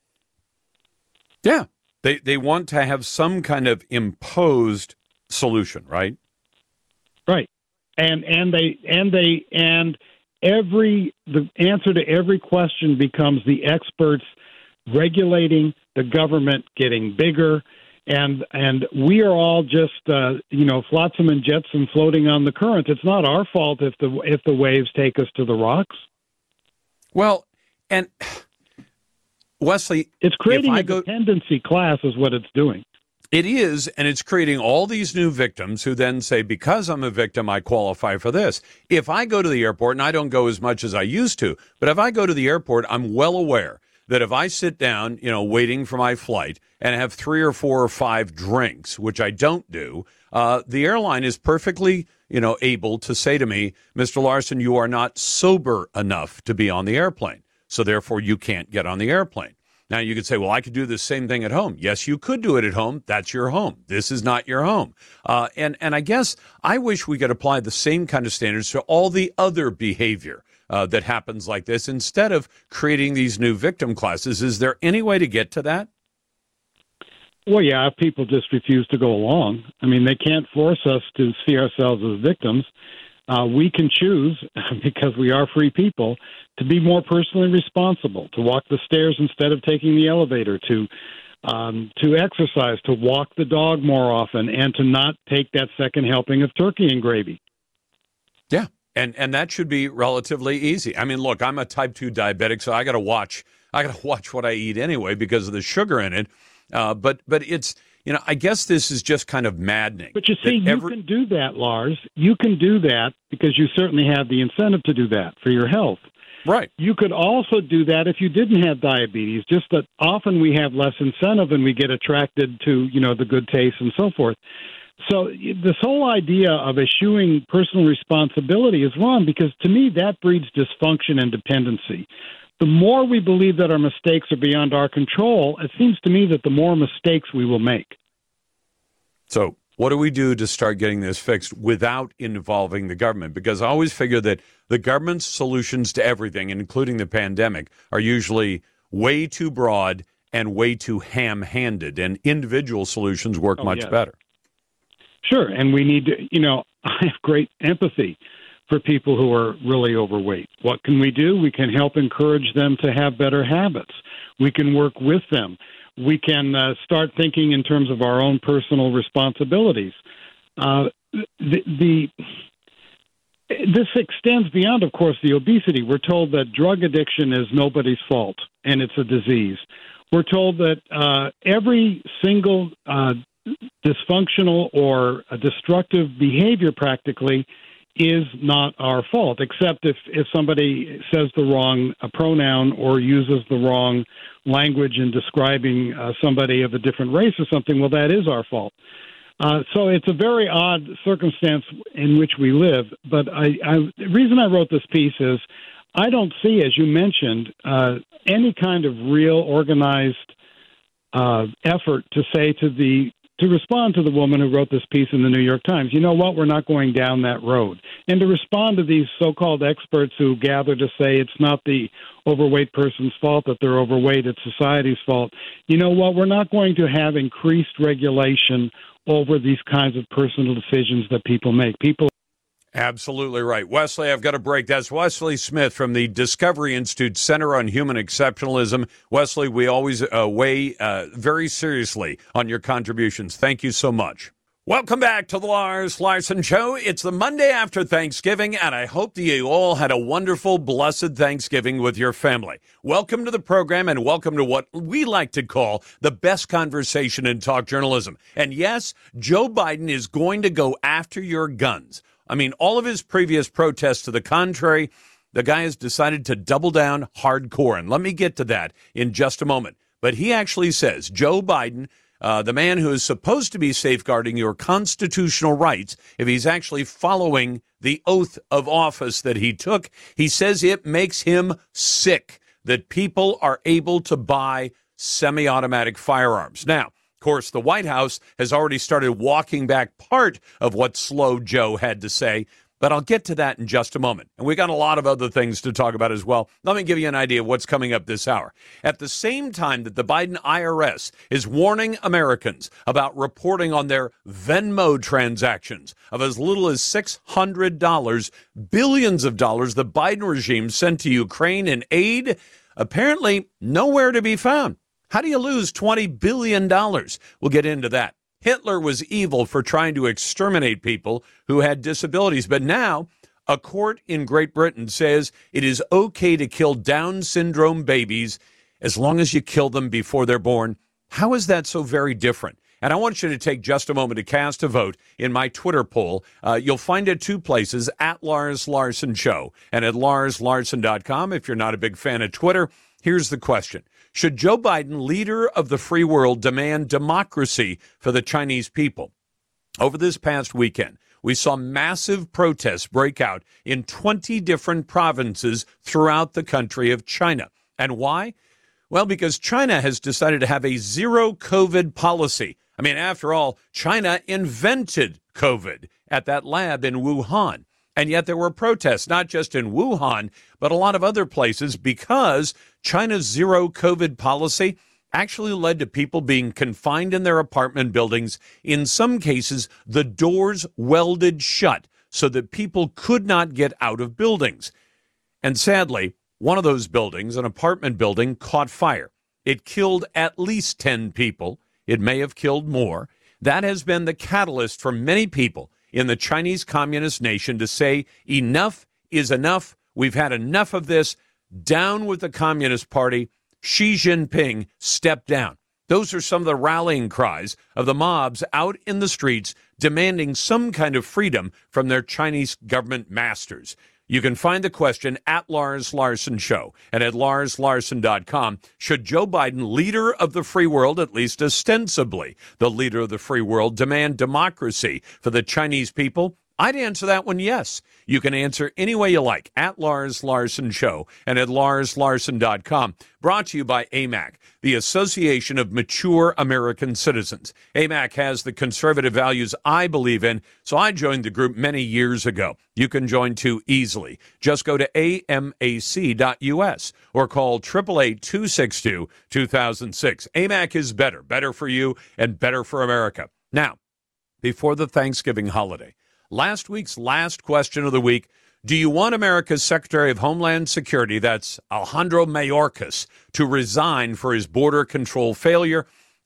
yeah, they they want to have some kind of imposed solution, right? Right. And and they and they and every the answer to every question becomes the experts regulating, the government getting bigger, and and we are all just uh, you know flotsam and jetsam floating on the current. It's not our fault if the if the waves take us to the rocks. Well, and Wesley, It's creating if I a go, dependency class is what it's doing. it is, and it's creating all these new victims who then say, because I'm a victim, I qualify for this. If I go to the airport, and I don't go as much as I used to, but if I go to the airport, I'm well aware that if I sit down, you know, waiting for my flight and have three or four or five drinks, which I don't do, uh, the airline is perfectly, you know, able to say to me, Mister Larson, you are not sober enough to be on the airplane, so therefore you can't get on the airplane. Now, you could say, well, I could do the same thing at home. Yes, you could do it at home. That's your home. This is not your home. Uh, and, and I guess I wish we could apply the same kind of standards to all the other behavior uh, that happens like this instead of creating these new victim classes. Is there any way to get to that? Well, yeah, if people just refuse to go along. I mean, they can't force us to see ourselves as victims. Uh, we can choose, because we are free people, to be more personally responsible, to walk the stairs instead of taking the elevator, to um, to exercise, to walk the dog more often, and to not take that second helping of turkey and gravy. Yeah, and and that should be relatively easy. I mean, look, I'm a type two diabetic, so I got to watch. I got to watch what I eat anyway because of the sugar in it. Uh, but but it's, you know, I guess this is just kind of maddening. But you see, you every- can do that, Lars. You can do that because you certainly have the incentive to do that for your health. Right. You could also do that if you didn't have diabetes, just that often we have less incentive and we get attracted to, you know, the good taste and so forth. So this whole idea of eschewing personal responsibility is wrong because, to me, that breeds dysfunction and dependency. The more we believe that our mistakes are beyond our control, it seems to me that the more mistakes we will make. So what do we do to start getting this fixed without involving the government? Because I always figure that the government's solutions to everything, including the pandemic, are usually way too broad and way too ham-handed, and individual solutions work Oh, much yes. better. Sure, and we need to, you know, I have great empathy for people who are really overweight. What can we do? We can help encourage them to have better habits. We can work with them. We can uh, start thinking in terms of our own personal responsibilities. Uh, the, the this extends beyond, of course, the obesity. We're told that drug addiction is nobody's fault, and it's a disease. We're told that uh, every single uh, dysfunctional or a destructive behavior practically is not our fault, except if, if somebody says the wrong uh, pronoun or uses the wrong language in describing uh, somebody of a different race or something. Well, that is our fault. Uh, so it's a very odd circumstance in which we live. But I, I, the reason I wrote this piece is I don't see, as you mentioned, uh, any kind of real organized uh, effort to say to the to respond to the woman who wrote this piece in the New York Times, you know what, we're not going down that road. And to respond to these so-called experts who gather to say it's not the overweight person's fault that they're overweight, it's society's fault. You know what, we're not going to have increased regulation over these kinds of personal decisions that people make. People. Absolutely right. Wesley, I've got a break. That's Wesley Smith from the Discovery Institute Center on Human Exceptionalism. Wesley, we always uh, weigh uh, very seriously on your contributions. Thank you so much. Welcome back to the Lars Larson Show. It's the Monday after Thanksgiving, and I hope that you all had a wonderful, blessed Thanksgiving with your family. Welcome to the program, and welcome to what we like to call the best conversation in talk journalism. And yes, Joe Biden is going to go after your guns. I mean, all of his previous protests to the contrary, the guy has decided to double down hardcore. And let me get to that in just a moment. But he actually says, Joe Biden, uh, the man who is supposed to be safeguarding your constitutional rights, if he's actually following the oath of office that he took, he says it makes him sick that people are able to buy semi-automatic firearms. Now, of course, the White House has already started walking back part of what Slow Joe had to say, but I'll get to that in just a moment. And we got a lot of other things to talk about as well. Let me give you an idea of what's coming up this hour. At the same time that the Biden I R S is warning Americans about reporting on their Venmo transactions of as little as six hundred dollars, billions of dollars the Biden regime sent to Ukraine in aid, apparently nowhere to be found. How do you lose twenty billion dollars? We'll get into that. Hitler was evil for trying to exterminate people who had disabilities. But now a court in Great Britain says it is okay to kill Down syndrome babies as long as you kill them before they're born. How is that so very different? And I want you to take just a moment to cast a vote in my Twitter poll. Uh, you'll find it two places, at Lars Larson Show and at lars larson dot com. If you're not a big fan of Twitter, here's the question. Should Joe Biden, leader of the free world, demand democracy for the Chinese people? Over this past weekend, we saw massive protests break out in twenty different provinces throughout the country of China. And why? Well, because China has decided to have a zero COVID policy. I mean, after all, China invented COVID at that lab in Wuhan. And yet there were protests, not just in Wuhan, but a lot of other places, because China's zero COVID policy actually led to people being confined in their apartment buildings, in some cases, the doors welded shut so that people could not get out of buildings. And sadly, one of those buildings, an apartment building, caught fire. It killed at least ten people. It may have killed more. That has been the catalyst for many people in the Chinese Communist nation to say enough is enough. We've had enough of this. Down with the Communist Party. Xi Jinping, step down. Those are some of the rallying cries of the mobs out in the streets demanding some kind of freedom from their Chinese government masters. You can find the question at Lars Larson Show and at lars larson dot com. Should Joe Biden, leader of the free world, at least ostensibly the leader of the free world, demand democracy for the Chinese people? I'd answer that one yes. You can answer any way you like at Lars Larson Show and at lars larson dot com. Brought to you by A M A C, the Association of Mature American Citizens. A M A C has the conservative values I believe in, so I joined the group many years ago. You can join too easily. Just go to A M A C dot U S or call eight eight eight, two six two, two thousand six. A M A C is better, better for you and better for America. Now, before the Thanksgiving holiday, last week's last question of the week, do you want America's Secretary of Homeland Security, that's Alejandro Mayorkas, to resign for his border control failure?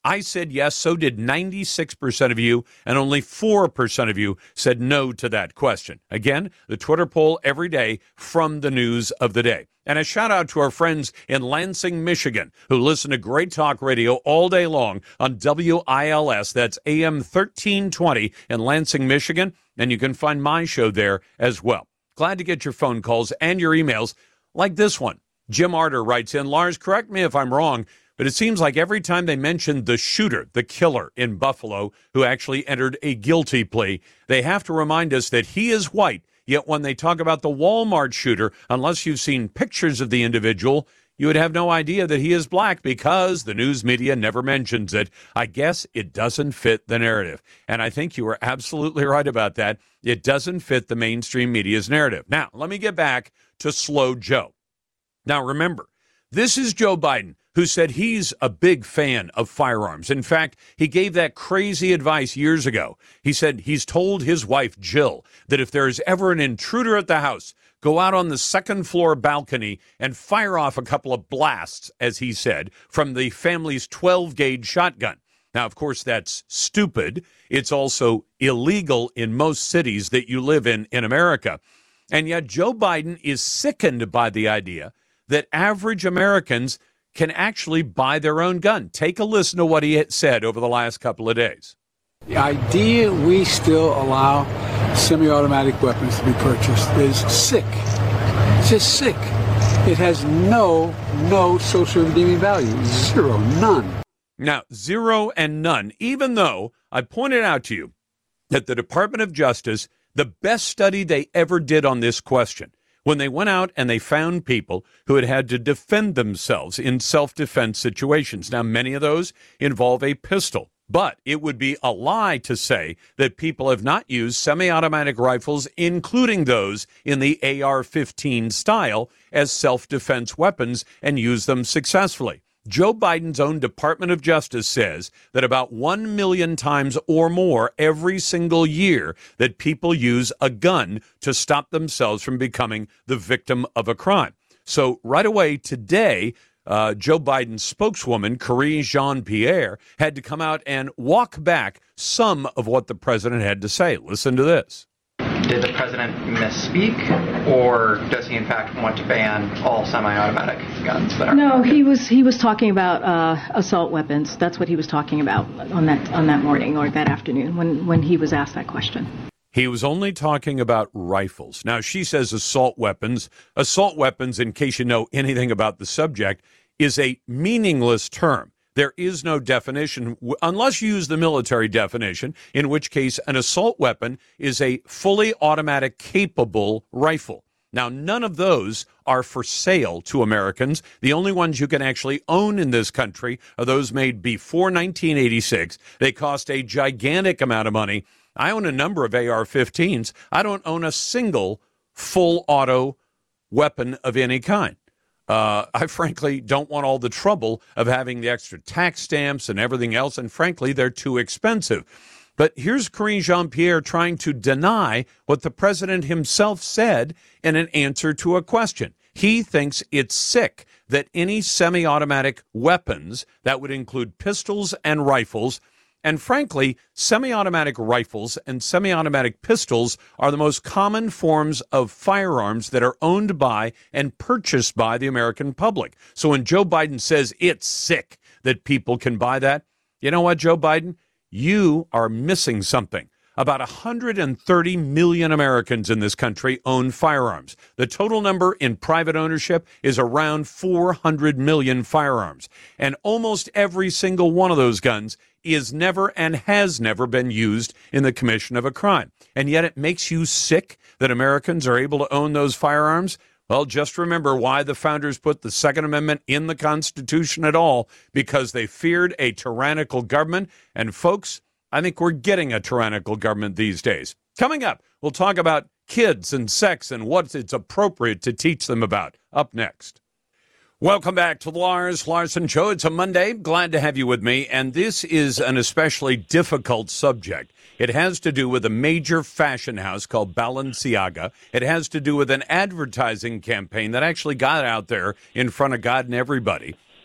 I said yes, so did ninety-six percent of you, and only four percent of you said no to that question. Again, the Twitter poll every day from the news of the day. And a shout out to our friends in Lansing, Michigan, who listen to Great Talk Radio all day long on W I L S. That's A M thirteen twenty in Lansing, Michigan, and you can find my show there as well. Glad to get your phone calls and your emails like this one. Jim Arter writes in, Lars, correct me if I'm wrong, but it seems like every time they mention the shooter, the killer in Buffalo, who actually entered a guilty plea, they have to remind us that he is white. Yet when they talk about the Walmart shooter, unless you've seen pictures of the individual, you would have no idea that he is black because the news media never mentions it. I guess it doesn't fit the narrative. And I think you were absolutely right about that. It doesn't fit the mainstream media's narrative. Now, let me get back to Slow Joe. Now, remember, this is Joe Biden, who said he's a big fan of firearms. In fact, he gave that crazy advice years ago. He said he's told his wife, Jill, that if there is ever an intruder at the house, go out on the second floor balcony and fire off a couple of blasts, as he said, from the family's twelve gauge shotgun. Now, of course, that's stupid. It's also illegal in most cities that you live in in America. And yet Joe Biden is sickened by the idea that average Americans can actually buy their own gun. Take a listen to what he said over the last couple of days. The idea we still allow semi-automatic weapons to be purchased is sick. It's just sick. It has no, no social redeeming value. Zero, none. Now, zero and none, even though I pointed out to you that the Department of Justice, the best study they ever did on this question, when they went out and they found people who had had to defend themselves in self-defense situations. Now, many of those involve a pistol, but it would be a lie to say that people have not used semi-automatic rifles, including those in the A R fifteen style, as self-defense weapons and used them successfully. Joe Biden's own Department of Justice says that about one million times or more every single year that people use a gun to stop themselves from becoming the victim of a crime. So right away today, uh, Joe Biden's spokeswoman, Karine Jean-Pierre, had to come out and walk back some of what the president had to say. Listen to this. Did the president misspeak, or does he in fact want to ban all semi-automatic guns that are? No, he was he was talking about uh, assault weapons. That's what he was talking about on that on that morning or that afternoon when when he was asked that question. He was only talking about rifles. Now, she says assault weapons. Assault weapons, in case you know anything about the subject, is a meaningless term. There is no definition, unless you use the military definition, in which case an assault weapon is a fully automatic capable rifle. Now, none of those are for sale to Americans. The only ones you can actually own in this country are those made before nineteen eighty-six. They cost a gigantic amount of money. I own a number of A R fifteens. I don't own a single full auto weapon of any kind. Uh, I frankly don't want all the trouble of having the extra tax stamps and everything else, and frankly, they're too expensive. But here's Karine Jean-Pierre trying to deny what the president himself said in an answer to a question. He thinks it's sick that any semi-automatic weapons, that would include pistols and rifles, and frankly, semi-automatic rifles and semi-automatic pistols are the most common forms of firearms that are owned by and purchased by the American public. So when Joe Biden says it's sick that people can buy that, you know what, Joe Biden? You are missing something. About one hundred thirty million Americans in this country own firearms. The total number in private ownership is around four hundred million firearms. And almost every single one of those guns is never and has never been used in the commission of a crime. And yet it makes you sick that Americans are able to own those firearms? Well, just remember why the founders put the Second Amendment in the Constitution at all, because they feared a tyrannical government. And folks, I think we're getting a tyrannical government these days. Coming up, we'll talk about kids and sex and what it's appropriate to teach them about. Up next. Welcome back to the Lars Larson Show. It's a Monday. Glad to have you with me. And this is an especially difficult subject. It has to do with a major fashion house called Balenciaga. It has to do with an advertising campaign that actually got out there in front of God and everybody.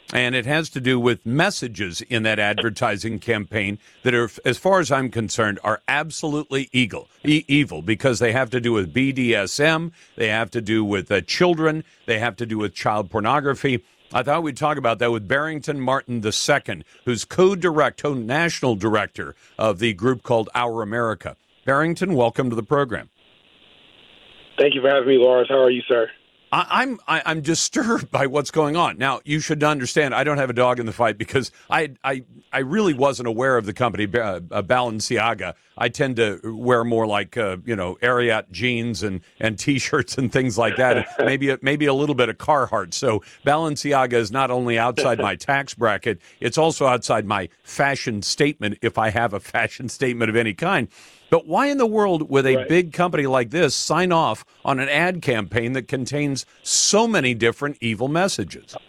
And it has to do with messages in that advertising campaign that are, as far as I'm concerned, are absolutely evil, e- evil because they have to do with B D S M, they have to do with uh, children, they have to do with child pornography. I thought we'd talk about that with Barrington Martin the Second, who's co-direct, co-national director of the group called Our America. Barrington, welcome to the program. Thank you for having me, Lars. How are you, sir? I, I'm I, I'm disturbed by what's going on. Now, you should understand, I don't have a dog in the fight because I I, I really wasn't aware of the company, uh, Balenciaga. I tend to wear more like, uh, you know, Ariat jeans and, and T-shirts and things like that, maybe, maybe a little bit of Carhartt. So Balenciaga is not only outside my tax bracket, it's also outside my fashion statement, if I have a fashion statement of any kind. But why in the world would a right. big company like this sign off on an ad campaign that contains so many different evil messages?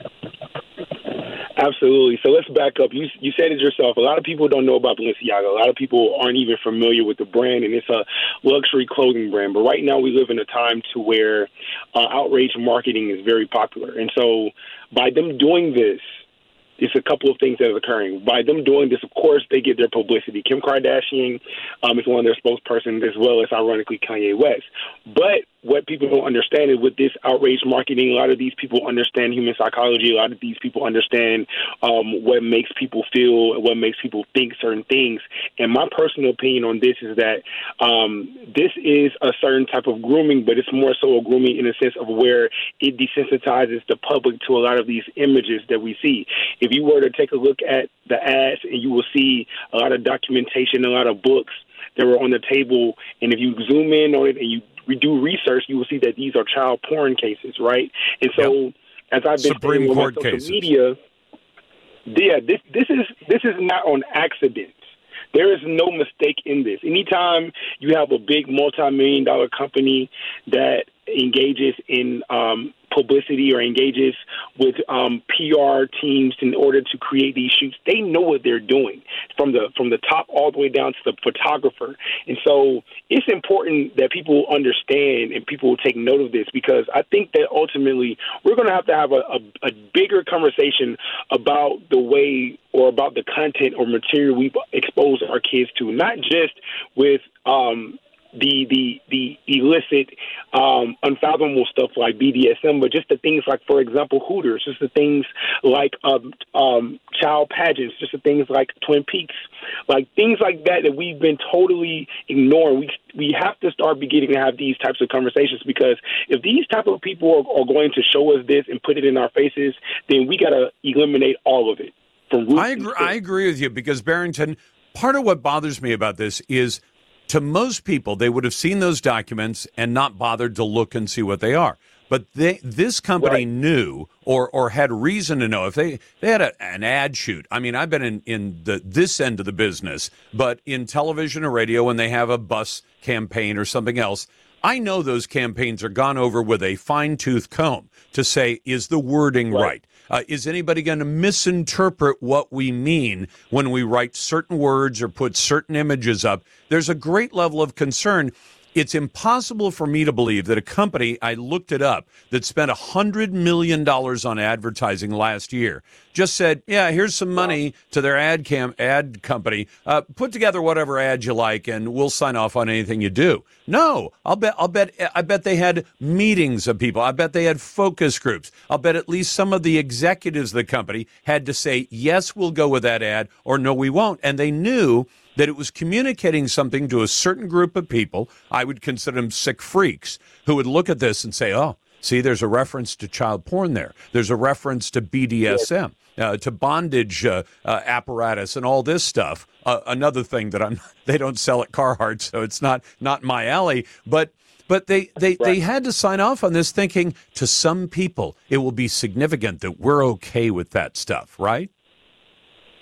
Absolutely. So let's back up. You you said it yourself. A lot of people don't know about Balenciaga. A lot of people aren't even familiar with the brand, and it's a luxury clothing brand. But right now we live in a time to where uh, outrage marketing is very popular. And so by them doing this, it's a couple of things that are occurring. By them doing this, of course, they get their publicity. Kim Kardashian um, is one of their spokespersons, as well as, ironically, Kanye West. But what people don't understand is with this outrage marketing, a lot of these people understand human psychology. A lot of these people understand um, what makes people feel, what makes people think certain things. And my personal opinion on this is that um, this is a certain type of grooming, but it's more so a grooming in the sense of where it desensitizes the public to a lot of these images that we see. If you were to take a look at the ads, and you will see a lot of documentation, a lot of books that were on the table, and if you zoom in on it and you we do research, you will see that these are child porn cases, right? And so, yep. as I've been Supreme saying Court on social cases. media, yeah, this this is this is not on accident. There is no mistake in this. Anytime you have a big multi-million dollar company that engages in um, publicity or engages with um, P R teams in order to create these shoots, they know what they're doing from the from the top all the way down to the photographer. And so it's important that people understand and people take note of this, because I think that ultimately we're going to have to have a, a, a bigger conversation about the way or about the content or material we expose our kids to, not just with um, the the the illicit, um, unfathomable stuff like B D S M, but just the things like, for example, Hooters, just the things like um, um, child pageants, just the things like Twin Peaks, like things like that that we've been totally ignoring. We we have to start beginning to have these types of conversations, because if these type of people are, are going to show us this and put it in our faces, then we got to eliminate all of it. From I agree, I agree with you, because, Barrington, part of what bothers me about this is, to most people, they would have seen those documents and not bothered to look and see what they are. But they, this company right. knew or or had reason to know. If they, they had a, an ad shoot, I mean, I've been in, in the this end of the business, but in television or radio, when they have a bus campaign or something else, I know those campaigns are gone over with a fine-tooth comb to say, is the wording right? right? Uh, is anybody going to misinterpret what we mean when we write certain words or put certain images up? There's a great level of concern. It's impossible for me to believe that a company, I looked it up, that spent one hundred million dollars on advertising last year, just said, yeah, here's some money to their ad cam ad company. Uh, put together whatever ad you like, and we'll sign off on anything you do. No, I'll bet, I'll bet, I bet they had meetings of people. I bet they had focus groups. I'll bet at least some of the executives of the company had to say, yes, we'll go with that ad, or no, we won't. And they knew that it was communicating something to a certain group of people. I would consider them sick freaks, who would look at this and say, oh, see, there's a reference to child porn there. There's a reference to B D S M, uh, to bondage uh, uh, apparatus and all this stuff. Uh, another thing that I'm they don't sell at Carhartt, so it's not not my alley. But but they, they, right. they had to sign off on this thinking, to some people, it will be significant that we're okay with that stuff, right?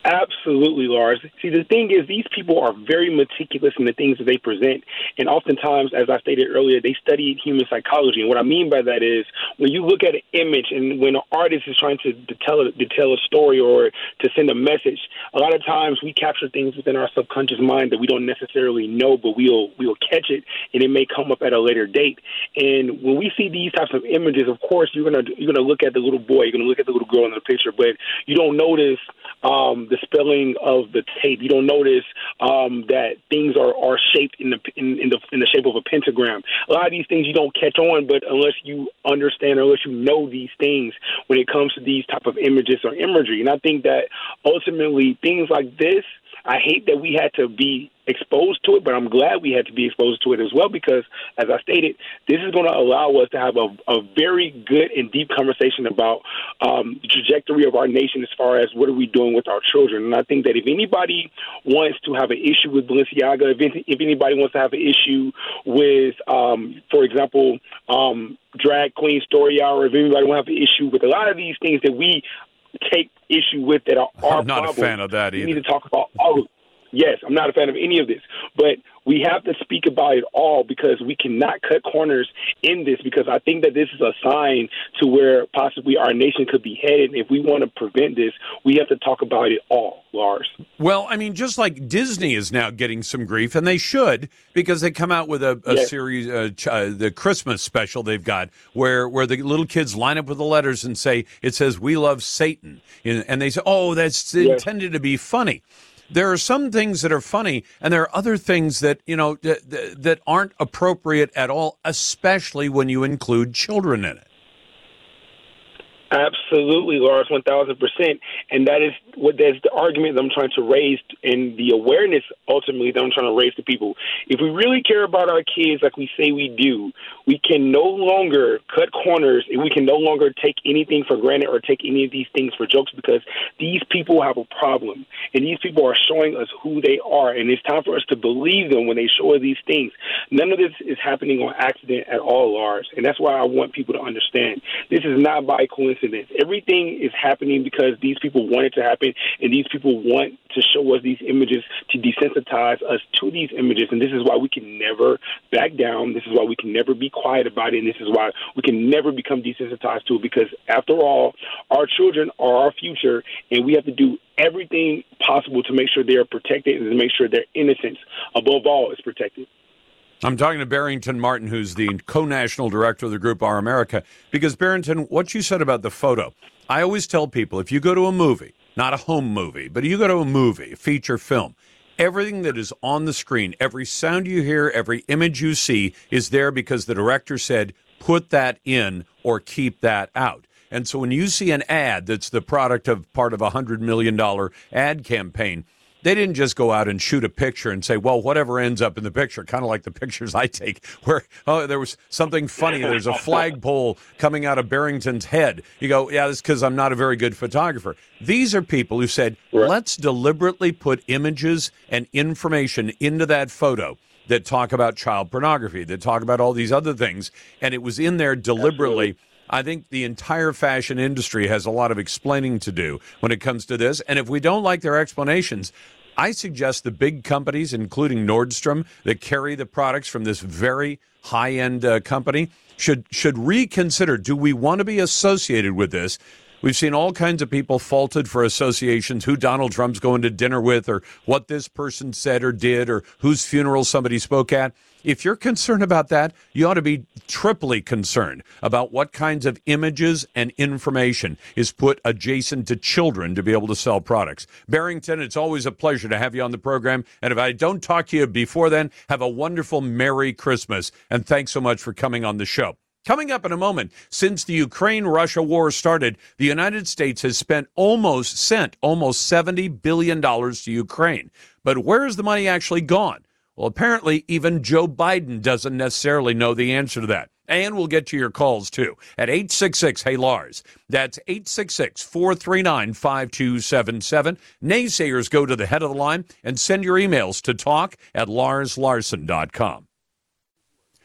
Absolutely, Lars. See, the thing is, these people are very meticulous in the things that they present. And oftentimes, as I stated earlier, they study human psychology. And what I mean by that is when you look at an image and when an artist is trying to, to, tell, a, to tell a story or to send a message, a lot of times we capture things within our subconscious mind that we don't necessarily know, but we'll, we'll catch it, and it may come up at a later date. And when we see these types of images, of course, you're going to you're gonna look at the little boy, you're going to look at the little girl in the picture, but you don't notice um, the spelling of the tape. You don't notice um, that things are, are shaped in the in, in the in the shape of a pentagram. A lot of these things you don't catch on, but unless you understand or unless you know these things when it comes to these type of images or imagery. And I think that ultimately things like this, I hate that we had to be exposed to it, but I'm glad we had to be exposed to it as well because, as I stated, this is going to allow us to have a, a very good and deep conversation about um, the trajectory of our nation as far as what are we doing with our children. And I think that if anybody wants to have an issue with Balenciaga, if, if anybody wants to have an issue with, um, for example, um, Drag Queen Story Hour, if anybody wants to have an issue with a lot of these things that we take issue with that are our I'm not problems, a fan of that either. We need to talk about all of it. Yes, I'm not a fan of any of this, but we have to speak about it all because we cannot cut corners in this because I think that this is a sign to where possibly our nation could be headed. If we want to prevent this, we have to talk about it all, Lars. Well, I mean, just like Disney is now getting some grief, and they should, because they come out with a, a yes. series, uh, ch- uh, the Christmas special they've got, where, where the little kids line up with the letters and say, it says, "We love Satan." And they say, oh, that's yes. intended to be funny. There are some things that are funny, and there are other things that, you know, that, that aren't appropriate at all, especially when you include children in it. Absolutely, Lars, one thousand percent. And that is what that's the argument that I'm trying to raise and the awareness ultimately that I'm trying to raise to people. If we really care about our kids like we say we do, we can no longer cut corners and we can no longer take anything for granted or take any of these things for jokes because these people have a problem. And these people are showing us who they are. And it's time for us to believe them when they show us these things. None of this is happening on accident at all, Lars. And that's why I want people to understand. This is not by coincidence. Everything is happening because these people want it to happen, and these people want to show us these images to desensitize us to these images. And this is why we can never back down. This is why we can never be quiet about it. And this is why we can never become desensitized to it because, after all, our children are our future, and we have to do everything possible to make sure they are protected and to make sure their innocence, above all, is protected. I'm talking to Barrington Martin, who's the co-national director of the group Our America, because, Barrington, what you said about the photo, I always tell people, if you go to a movie, not a home movie, but you go to a movie, a feature film, everything that is on the screen, every sound you hear, every image you see is there because the director said, put that in or keep that out. And so when you see an ad that's the product of part of a one hundred million dollars ad campaign, they didn't just go out and shoot a picture and say, well, whatever ends up in the picture, kind of like the pictures I take where, oh, there was something funny. There's a flagpole coming out of Barrington's head. You go, yeah, that's because I'm not a very good photographer. These are people who said, right. let's deliberately put images and information into that photo that talk about child pornography, that talk about all these other things. And it was in there deliberately. Absolutely. I think the entire fashion industry has a lot of explaining to do when it comes to this. And if we don't like their explanations, I suggest the big companies, including Nordstrom, that carry the products from this very high-end uh, company, should should reconsider, do we want to be associated with this? We've seen all kinds of people faulted for associations, who Donald Trump's going to dinner with or what this person said or did or whose funeral somebody spoke at. If you're concerned about that, you ought to be triply concerned about what kinds of images and information is put adjacent to children to be able to sell products. Barrington, it's always a pleasure to have you on the program. And if I don't talk to you before then, have a wonderful Merry Christmas. And thanks so much for coming on the show. Coming up in a moment, since the Ukraine-Russia war started, the United States has spent almost, sent almost seventy billion dollars to Ukraine. But where has the money actually gone? Well, apparently even Joe Biden doesn't necessarily know the answer to that. And we'll get to your calls, too, at eight six six, hey, Lars. That's eight six six, four three nine, five two seven seven. Naysayers go to the head of the line and send your emails to talk at lars larson dot com.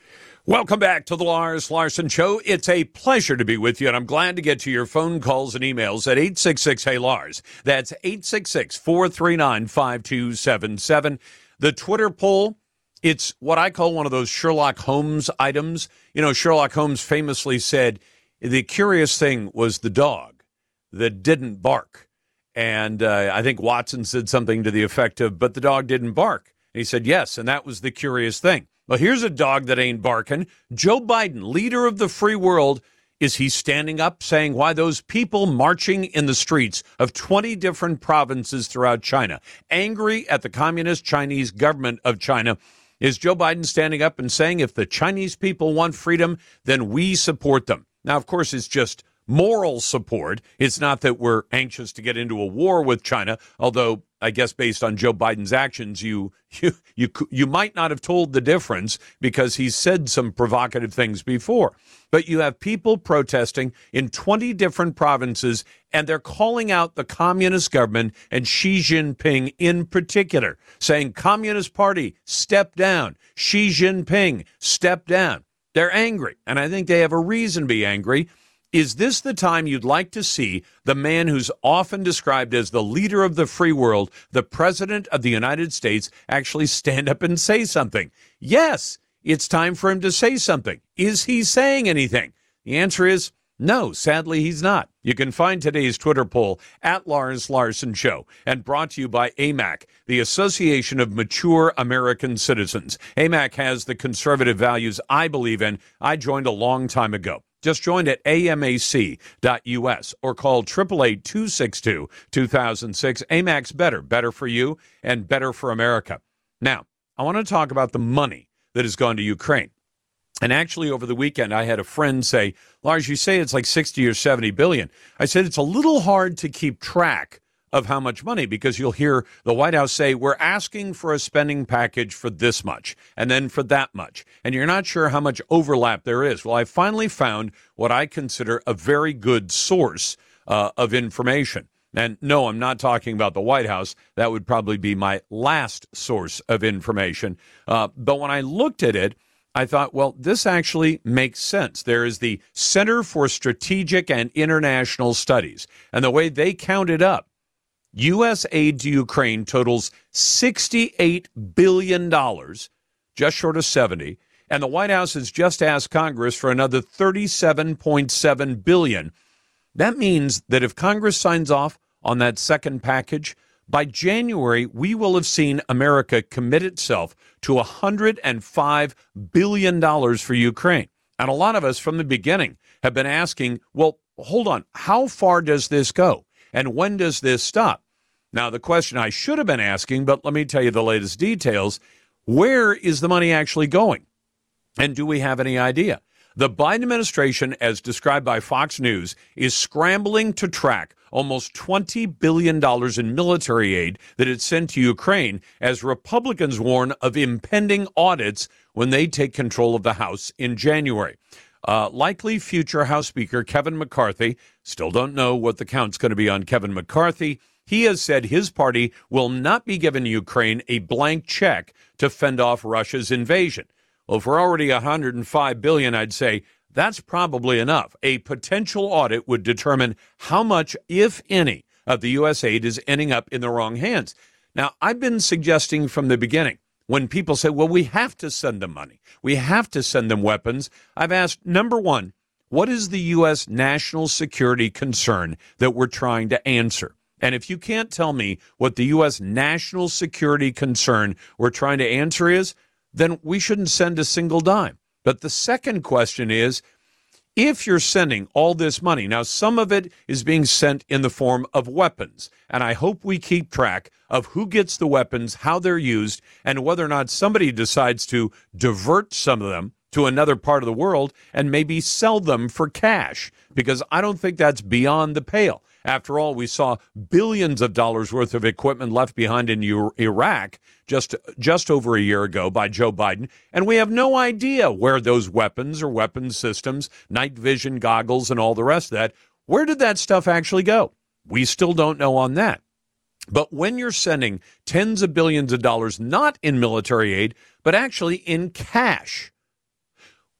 Welcome back to the Lars Larson Show. It's a pleasure to be with you, and I'm glad to get to your phone calls and emails at eight six six, hey, Lars. That's eight six six, four three nine, five two seven seven. The Twitter poll, it's what I call one of those Sherlock Holmes items. You know, Sherlock Holmes famously said the curious thing was the dog that didn't bark. And uh, I think Watson said something to the effect of, but the dog didn't bark. And he said, yes, and that was the curious thing. Well, here's a dog that ain't barking. Joe Biden, leader of the free world, is he standing up saying why those people marching in the streets of twenty different provinces throughout China, angry at the communist Chinese government of China, is Joe Biden standing up and saying if the Chinese people want freedom, then we support them? Now, of course, it's just moral support. It's not that we're anxious to get into a war with China, although I guess based on Joe Biden's actions, you you you you might not have told the difference because he's said some provocative things before. But you have people protesting in twenty different provinces, and they're calling out the communist government and Xi Jinping in particular, saying, Communist Party, step down. Xi Jinping, step down. They're angry, and I think they have a reason to be angry. Is this the time you'd like to see the man who's often described as the leader of the free world, the president of the United States, actually stand up and say something? Yes, it's time for him to say something. Is he saying anything? The answer is no, sadly, he's not. You can find today's Twitter poll at Lars Larson Show, and brought to you by A M A C, the Association of Mature American Citizens. A M A C has the conservative values I believe in. I joined a long time ago. Just join at A M A C dot U S or call eight eight eight, two six two, two thousand six. A M A C's better, better for you and better for America. Now, I want to talk about the money that has gone to Ukraine. And actually, over the weekend, I had a friend say, Lars, you say it's like sixty or seventy billion. I said it's a little hard to keep track of how much money, because you'll hear the White House say, we're asking for a spending package for this much and then for that much. And you're not sure how much overlap there is. Well, I finally found what I consider a very good source uh, of information. And no, I'm not talking about the White House. That would probably be my last source of information. Uh, but when I looked at it, I thought, well, this actually makes sense. There is the Center for Strategic and International Studies. And the way they count it up, U S aid to Ukraine totals sixty-eight billion dollars, just short of seventy, and the White House has just asked Congress for another thirty-seven point seven billion dollars. That means that if Congress signs off on that second package, by January, we will have seen America commit itself to one hundred five billion dollars for Ukraine. And a lot of us from the beginning have been asking, well, hold on, how far does this go? And when does this stop? Now, the question I should have been asking, but let me tell you the latest details, where is the money actually going? And do we have any idea? The Biden administration, as described by Fox News, is scrambling to track almost twenty billion dollars in military aid that it sent to Ukraine as Republicans warn of impending audits when they take control of the House in January. Uh, likely future House Speaker Kevin McCarthy, still don't know what the count's going to be on Kevin McCarthy. He has said his party will not be giving Ukraine a blank check to fend off Russia's invasion. Well, if we're already one hundred five billion dollars, I'd say that's probably enough. A potential audit would determine how much, if any, of the U S aid is ending up in the wrong hands. Now, I've been suggesting from the beginning, when people say, well, we have to send them money, we have to send them weapons, I've asked, number one, what is the U S national security concern that we're trying to answer? And if you can't tell me what the U S national security concern we're trying to answer is, then we shouldn't send a single dime. But the second question is, if you're sending all this money, now some of it is being sent in the form of weapons, and I hope we keep track of who gets the weapons, how they're used, and whether or not somebody decides to divert some of them to another part of the world and maybe sell them for cash, because I don't think that's beyond the pale. After all, we saw billions of dollars worth of equipment left behind in Iraq just just over a year ago by Joe Biden, and we have no idea where those weapons or weapons systems, night vision goggles, and all the rest of that, where did that stuff actually go? We still don't know on that. But when you're sending tens of billions of dollars, not in military aid, but actually in cash,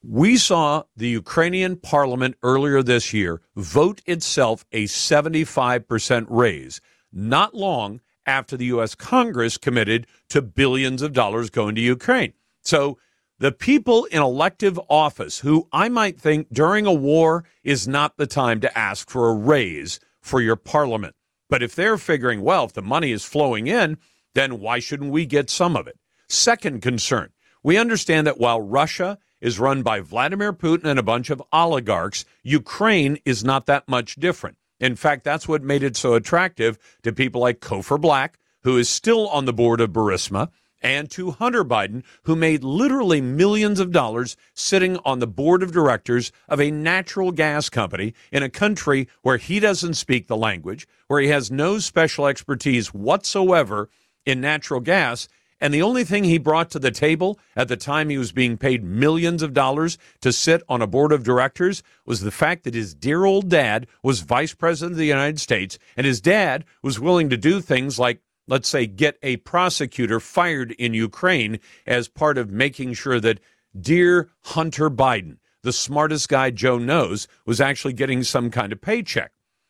We saw the Ukrainian parliament earlier this year vote itself a seventy-five percent raise, not long after the U S Congress committed to billions of dollars going to Ukraine. So the people in elective office, who I might think during a war is not the time to ask for a raise for your parliament. But if they're figuring, well, if the money is flowing in, then why shouldn't we get some of it? Second concern, we understand that while Russia is run by Vladimir Putin and a bunch of oligarchs, Ukraine is not that much different. In fact, that's what made it so attractive to people like Cofer Black, who is still on the board of Burisma, and to Hunter Biden, who made literally millions of dollars sitting on the board of directors of a natural gas company in a country where he doesn't speak the language, where he has no special expertise whatsoever in natural gas. And the only thing he brought to the table at the time he was being paid millions of dollars to sit on a board of directors was the fact that his dear old dad was vice president of the United States, and his dad was willing to do things like, let's say, get a prosecutor fired in Ukraine as part of making sure that dear Hunter Biden, the smartest guy Joe knows, was actually getting some kind of paycheck.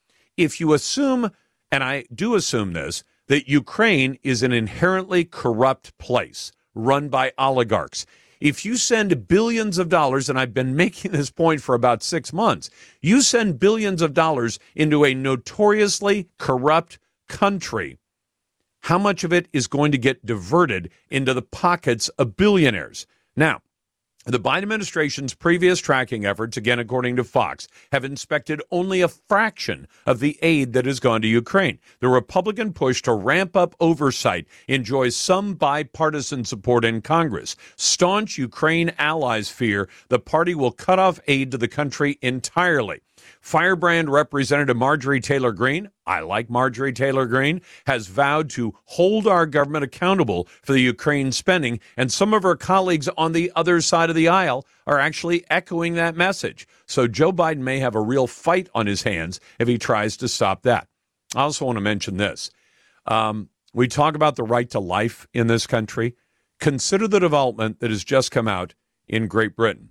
If you assume, and I do assume this, that Ukraine is an inherently corrupt place run by oligarchs, if you send billions of dollars, and I've been making this point for about six months, you send billions of dollars into a notoriously corrupt country, how much of it is going to get diverted into the pockets of billionaires? Now, the Biden administration's previous tracking efforts, again, according to Fox, have inspected only a fraction of the aid that has gone to Ukraine. The Republican push to ramp up oversight enjoys some bipartisan support in Congress. Staunch Ukraine allies fear the party will cut off aid to the country entirely. Firebrand Representative Marjorie Taylor Greene, I like Marjorie Taylor Greene, has vowed to hold our government accountable for the Ukraine spending, and some of her colleagues on the other side of the aisle are actually echoing that message. So Joe Biden may have a real fight on his hands if he tries to stop that. I also want to mention this. Um, we talk about the right to life in this country. Consider the development that has just come out in Great Britain.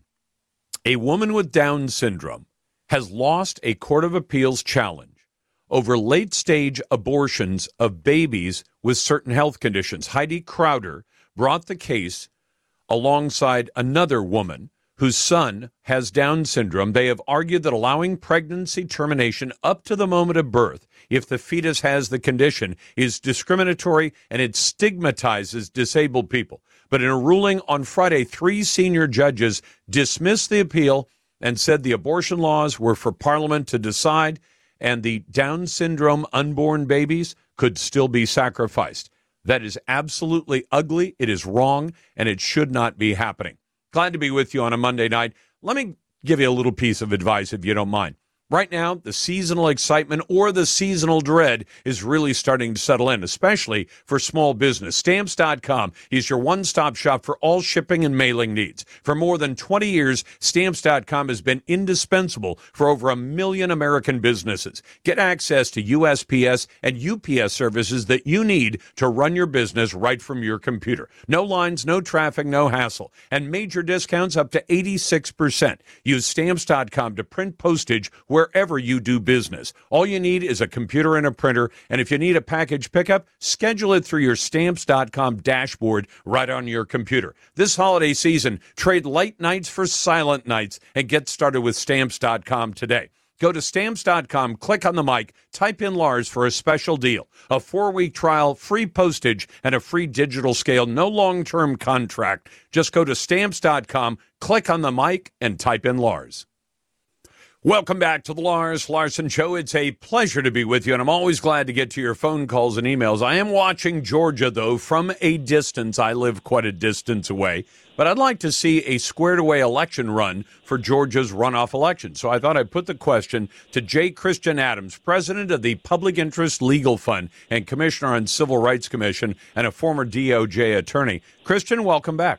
A woman with Down syndrome has lost a Court of Appeals challenge over late-stage abortions of babies with certain health conditions. Heidi Crowder brought the case alongside another woman whose son has Down syndrome. They have argued that allowing pregnancy termination up to the moment of birth, if the fetus has the condition, is discriminatory and it stigmatizes disabled people. But in a ruling on Friday, three senior judges dismissed the appeal and said the abortion laws were for Parliament to decide, and the Down syndrome unborn babies could still be sacrificed. That is absolutely ugly. It is wrong, and it should not be happening. Glad to be with you on a Monday night. Let me give you a little piece of advice, if you don't mind. Right now, the seasonal excitement or the seasonal dread is really starting to settle in, especially for small business. Stamps dot com is your one-stop shop for all shipping and mailing needs. For more than twenty years, Stamps dot com has been indispensable for over a million American businesses. Get access to U S P S and U P S services that you need to run your business right from your computer. No lines, no traffic, no hassle, and major discounts up to eighty-six percent. Use Stamps dot com to print postage wherever you do business. All you need is a computer and a printer, and if you need a package pickup, schedule it through your Stamps dot com dashboard right on your computer. This holiday season, trade late nights for silent nights and get started with Stamps dot com today. Go to Stamps dot com, click on the mic, type in Lars for a special deal. A four-week trial, free postage, and a free digital scale, no long-term contract. Just go to Stamps dot com, click on the mic, and type in Lars. Welcome back to the Lars Larson Show. It's a pleasure to be with you, and I'm always glad to get to your phone calls and emails. I am watching Georgia, though, from a distance. I live quite a distance away, but I'd like to see a squared-away election run for Georgia's runoff election. So I thought I'd put the question to J. Christian Adams, president of the Public Interest Legal Fund and commissioner on Civil Rights Commission and a former D O J attorney. Christian, welcome back.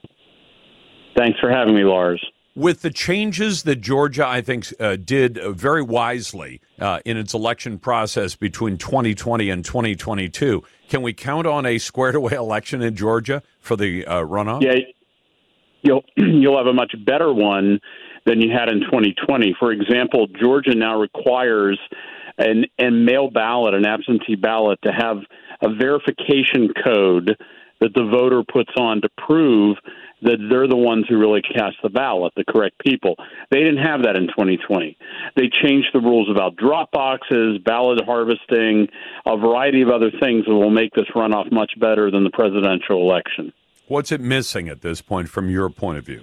Thanks for having me, Lars. With the changes that Georgia, I think, uh, did very wisely uh, in its election process between twenty twenty and twenty twenty-two, can we count on a squared-away election in Georgia for the uh, runoff? Yeah, you'll you'll have a much better one than you had in twenty twenty. For example, Georgia now requires an, an mail ballot, an absentee ballot, to have a verification code that the voter puts on to prove that they're the ones who really cast the ballot, the correct people. They didn't have that in twenty twenty. They changed the rules about drop boxes, ballot harvesting, a variety of other things that will make this runoff much better than the presidential election. What's it missing at this point from your point of view?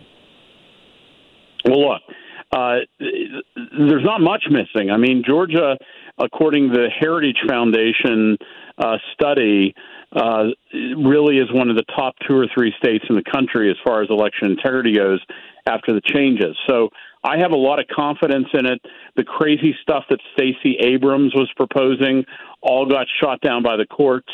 Well, look, uh, there's not much missing. I mean, Georgia, according to the Heritage Foundation uh, study, uh, really is one of the top two or three states in the country as far as election integrity goes after the changes. So I have a lot of confidence in it. The crazy stuff that Stacey Abrams was proposing all got shot down by the courts.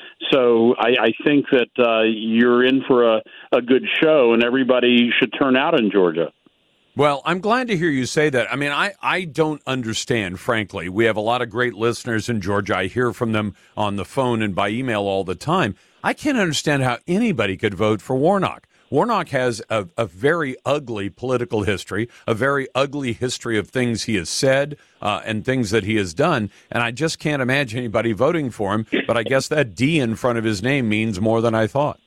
So I, I think that uh, you're in for a, a good show, and everybody should turn out in Georgia. Well, I'm glad to hear you say that. I mean, I, I don't understand, frankly. We have a lot of great listeners in Georgia. I hear from them on the phone and by email all the time. I can't understand how anybody could vote for Warnock. Warnock has a, a very ugly political history, a very ugly history of things he has said uh, and things that he has done, and I just can't imagine anybody voting for him, but I guess that D in front of his name means more than I thought.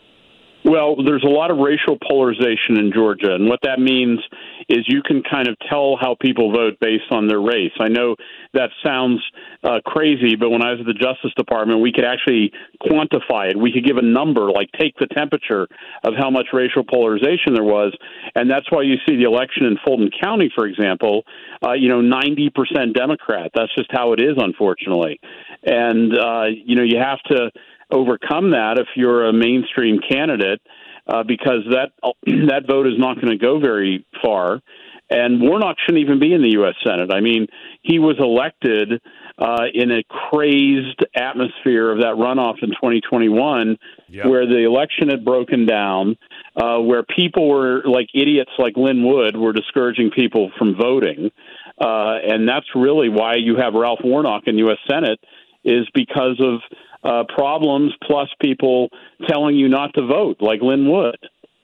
Well, there's a lot of racial polarization in Georgia, and what that means is you can kind of tell how people vote based on their race. I know that sounds uh, crazy, but when I was at the Justice Department, we could actually quantify it. We could give a number, like take the temperature of how much racial polarization there was, and that's why you see the election in Fulton County, for example, uh, you know, ninety percent Democrat. That's just how it is, unfortunately. And, uh, you know, you have to overcome that if you're a mainstream candidate, uh, because that that vote is not going to go very far. And Warnock shouldn't even be in the U S Senate. I mean, he was elected uh, in a crazed atmosphere of that runoff in twenty twenty-one, yep. where the election had broken down, uh, where people were like idiots like Lynn Wood were discouraging people from voting. Uh, and that's really why you have Ralph Warnock in U S Senate, is because of Uh, problems, plus people telling you not to vote, like Lynn Wood.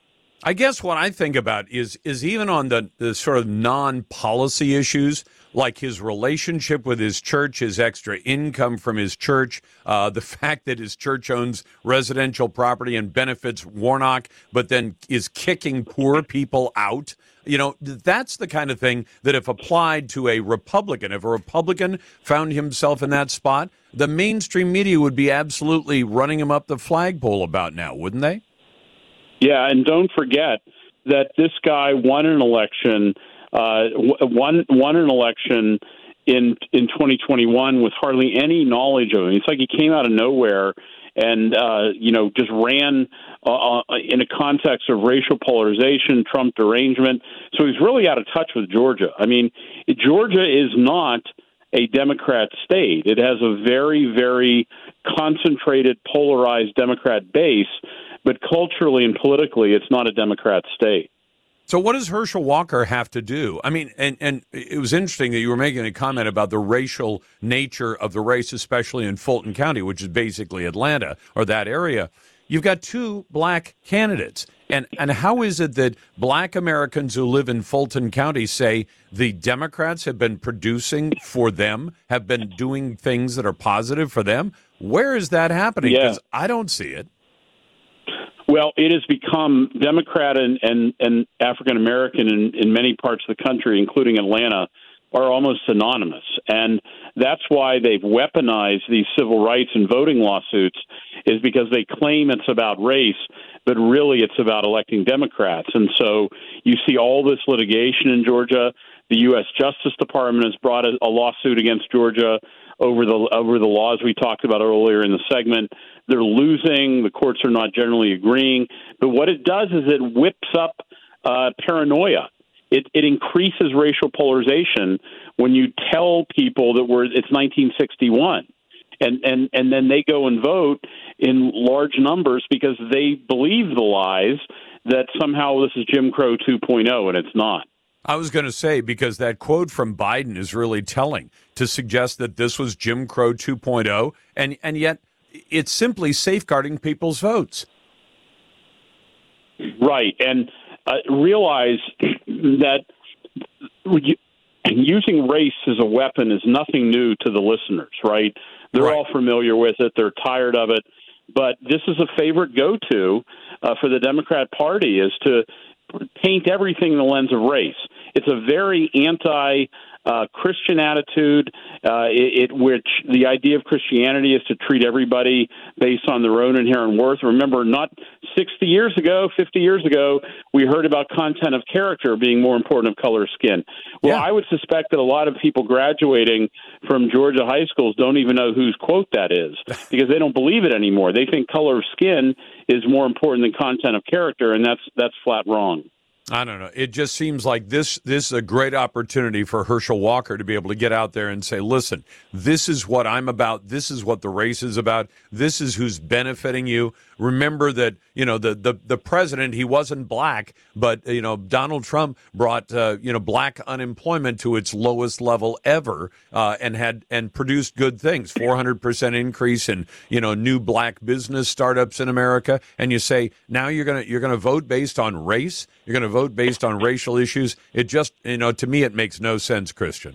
I guess what I think about is is even on the, the sort of non-policy issues, like his relationship with his church, his extra income from his church, uh, the fact that his church owns residential property and benefits Warnock, but then is kicking poor people out. You know, that's the kind of thing that if applied to a Republican, if a Republican found himself in that spot, the mainstream media would be absolutely running him up the flagpole about now, wouldn't they? Yeah, and don't forget that this guy won an election, uh, won won an election in in twenty twenty-one with hardly any knowledge of him. It's like he came out of nowhere and, uh, you know, just ran uh, in a context of racial polarization, Trump derangement. So he's really out of touch with Georgia. I mean, Georgia is not a Democrat state. It has a very, very concentrated, polarized Democrat base, but culturally and politically, it's not a Democrat state. So what does Herschel Walker have to do? I mean, and, and it was interesting that you were making a comment about the racial nature of the race, especially in Fulton County, which is basically Atlanta or that area. You've got two black candidates. And and how is it that black Americans who live in Fulton County say the Democrats have been producing for them, have been doing things that are positive for them? Where is that happening? Because yeah. I don't see it. Well, it has become Democrat and, and, and African American in, in many parts of the country, including Atlanta, are almost synonymous. And that's why they've weaponized these civil rights and voting lawsuits, is because they claim it's about race, but really it's about electing Democrats. And so you see all this litigation in Georgia. The U S Justice Department has brought a, a lawsuit against Georgia over the over the laws we talked about earlier in the segment. They're losing. The courts are not generally agreeing. But what it does is it whips up uh, paranoia. It, it increases racial polarization when you tell people that we're it's nineteen sixty-one. And, and, and then they go and vote in large numbers because they believe the lies that somehow this is Jim Crow two point oh, and it's not. I was going to say, because that quote from Biden is really telling, to suggest that this was Jim Crow two point oh, and, and yet it's simply safeguarding people's votes. Right. And uh, realize that using race as a weapon is nothing new to the listeners, right? They're right. all familiar with it. They're tired of it. But this is a favorite go-to uh, for the Democrat Party, is to paint everything in the lens of race. It's a very anti- Uh, Christian attitude, uh, it, it which the idea of Christianity is to treat everybody based on their own inherent worth. Remember, not sixty years ago, fifty years ago, we heard about content of character being more important than color of skin. Well, yeah. I would suspect that a lot of people graduating from Georgia high schools don't even know whose quote that is, because they don't believe it anymore. They think color of skin is more important than content of character, and that's that's flat wrong. I don't know. It just seems like this this is a great opportunity for Herschel Walker to be able to get out there and say, listen, this is what I'm about. This is what the race is about. This is who's benefiting you. Remember that, you know, the the, the president, he wasn't black, but, you know, Donald Trump brought, uh, you know, black unemployment to its lowest level ever uh, and had and produced good things, four hundred percent increase in, you know, new black business startups in America. And you say, now you're going to you're going to vote based on race? You're going to vote based on racial issues? It just, you know, to me, it makes no sense, Christian.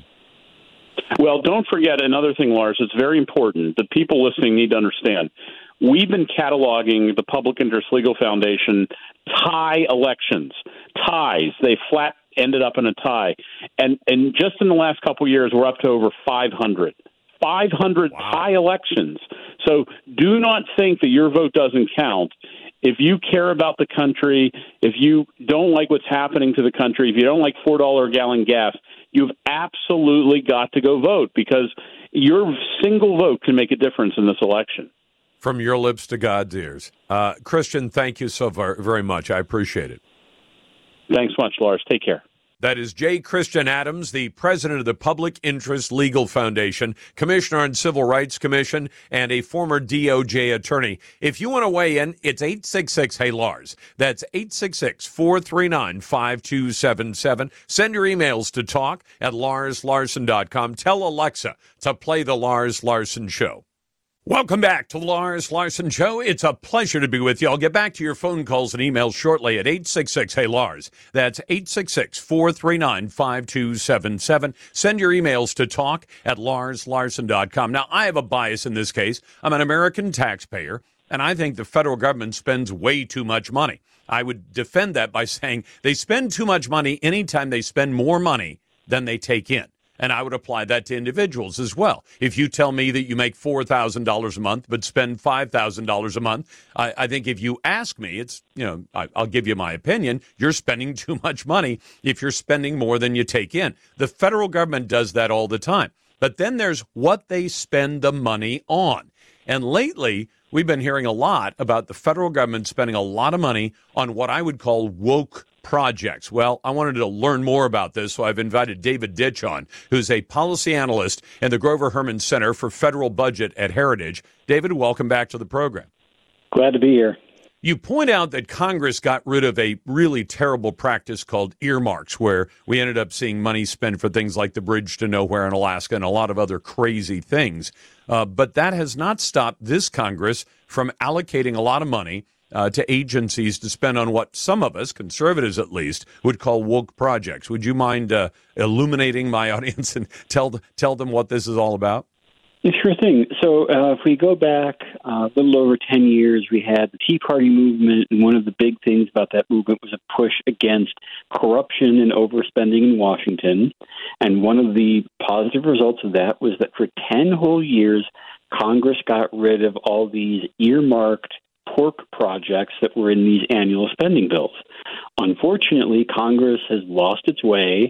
Well, don't forget another thing, Lars. It's very important. The people listening need to understand. We've been cataloging the Public Interest Legal Foundation tie elections, ties. They flat ended up in a tie. And, and just in the last couple of years, we're up to over five hundred. five hundred wow. tie elections. So do not think that your vote doesn't count. If you care about the country, if you don't like what's happening to the country, if you don't like four dollars a gallon gas, you've absolutely got to go vote, because your single vote can make a difference in this election. From your lips to God's ears. Uh, Christian, thank you so very much. I appreciate it. Thanks much, Lars. Take care. That is J. Christian Adams, the president of the Public Interest Legal Foundation, commissioner on Civil Rights Commission, and a former D O J attorney. If you want to weigh in, it's eight six six, hey Lars. That's eight six six, four three nine, five two seven seven. Send your emails to talk at lars larson dot com. Tell Alexa to play the Lars Larson Show. Welcome back to the Lars Larson Show. It's a pleasure to be with you. I'll get back to your phone calls and emails shortly at eight six six, hey Lars. That's eight six six, four three nine, five two seven seven. Send your emails to talk at lars larson dot com. Now, I have a bias in this case. I'm an American taxpayer, and I think the federal government spends way too much money. I would defend that by saying they spend too much money anytime they spend more money than they take in. And I would apply that to individuals as well. If you tell me that you make four thousand dollars a month but spend five thousand dollars a month, I, I think if you ask me, it's, you know, I, I'll give you my opinion, you're spending too much money if you're spending more than you take in. The federal government does that all the time. But then there's what they spend the money on. And lately, we've been hearing a lot about the federal government spending a lot of money on what I would call woke projects. Well, I wanted to learn more about this, so I've invited David Ditch on, who's a policy analyst in the Grover Herman Center for Federal Budget at Heritage. David, welcome back to the program. Glad to be here. You point out that Congress got rid of a really terrible practice called earmarks, where we ended up seeing money spent for things like the bridge to nowhere in Alaska and a lot of other crazy things. Uh, but that has not stopped this Congress from allocating a lot of money Uh, to agencies to spend on what some of us, conservatives at least, would call woke projects. Would you mind uh, illuminating my audience and tell tell them what this is all about? Sure thing. So uh, if we go back uh, a little over ten years, we had the Tea Party movement, and one of the big things about that movement was a push against corruption and overspending in Washington. And one of the positive results of that was that for ten whole years, Congress got rid of all these earmarked pork projects that were in these annual spending bills. Unfortunately, Congress has lost its way.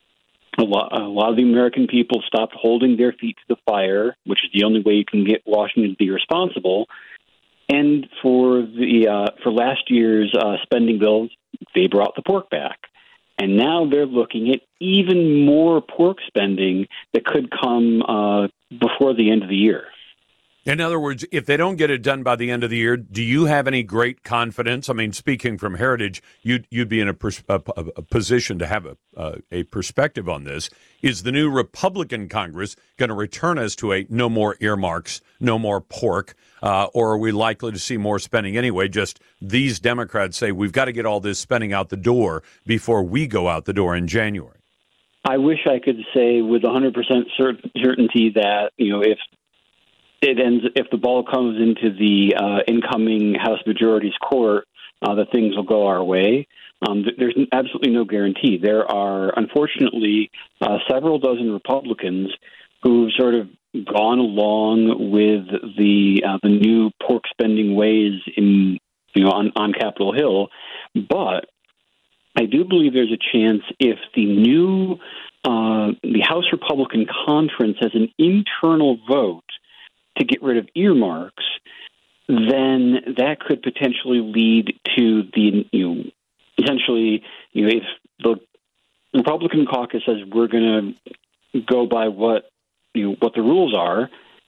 A lot, a lot of the American people stopped holding their feet to the fire, which is the only way you can get Washington to be responsible. And for the uh, for last year's uh, spending bills, they brought the pork back. And now they're looking at even more pork spending that could come uh, before the end of the year. In other words, if they don't get it done by the end of the year, do you have any great confidence? I mean, speaking from Heritage, you'd, you'd be in a, pers- a, a position to have a, uh, a perspective on this. Is the new Republican Congress going to return us to a no more earmarks, no more pork, uh, or are we likely to see more spending anyway? Just these Democrats say we've got to get all this spending out the door before we go out the door in January. I wish I could say with one hundred percent cert- certainty that, you know, if it ends, if the ball comes into the uh, incoming House Majority's court, uh, that things will go our way. Um, there's absolutely no guarantee. There are, unfortunately, uh, several dozen Republicans who've sort of gone along with the uh, the new pork spending ways in you know on, on Capitol Hill, but I do believe there's a chance if the new uh, the House Republican Conference has an internal vote to get rid of earmarks, then that could potentially lead to the you know essentially you know if the Republican caucus says we're going to go by what you know what the rules are,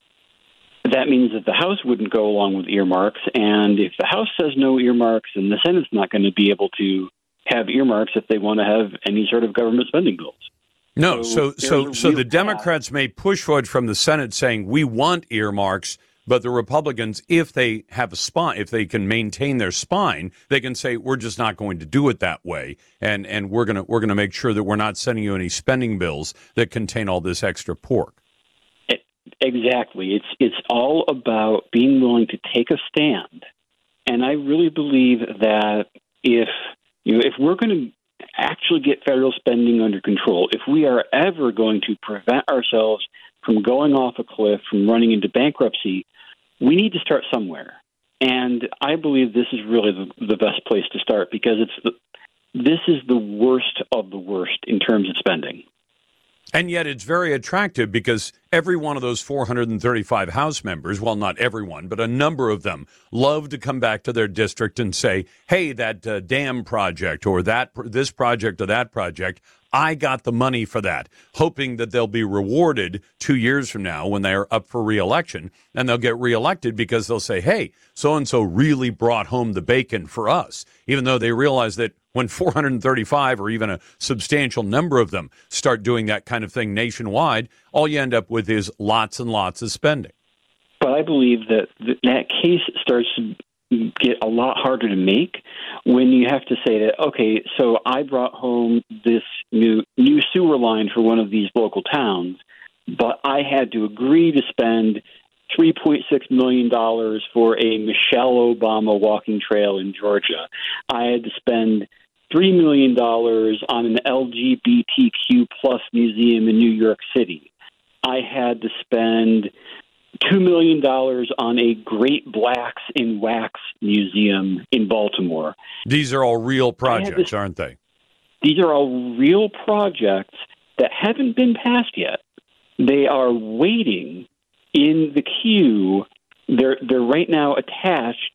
that means that the House wouldn't go along with earmarks, and if the House says no earmarks, then the Senate's not going to be able to have earmarks if they want to have any sort of government spending bills. No, so so so, so the Democrats path. may push for it from the Senate saying we want earmarks, but the Republicans, if they have a spine, if they can maintain their spine, they can say we're just not going to do it that way, and and we're gonna we're gonna make sure that we're not sending you any spending bills that contain all this extra pork. It, exactly, it's it's all about being willing to take a stand, and I really believe that if you know if we're going to actually get federal spending under control, if we are ever going to prevent ourselves from going off a cliff, from running into bankruptcy, we need to start somewhere. And I believe this is really the, the best place to start because it's the, this is the worst of the worst in terms of spending. And yet it's very attractive because every one of those four hundred thirty-five House members, well, not everyone, but a number of them, love to come back to their district and say, hey, that uh, dam project or that this project or that project, I got the money for that, hoping that they'll be rewarded two years from now when they're up for reelection, and they'll get reelected because they'll say, hey, so-and-so really brought home the bacon for us, even though they realize that when four hundred thirty-five or even a substantial number of them start doing that kind of thing nationwide, all you end up with is lots and lots of spending. But I believe that th- that case starts to get a lot harder to make when you have to say that, okay, so I brought home this new new sewer line for one of these local towns, but I had to agree to spend three point six million dollars for a Michelle Obama walking trail in Georgia. I had to spend three million dollars on an L G B T Q plus museum in New York City. I had to spend two million dollars on a Great Blacks in Wax museum in Baltimore. These are all real projects, to, aren't they? These are all real projects that haven't been passed yet. They are waiting in the queue. They're they're right now attached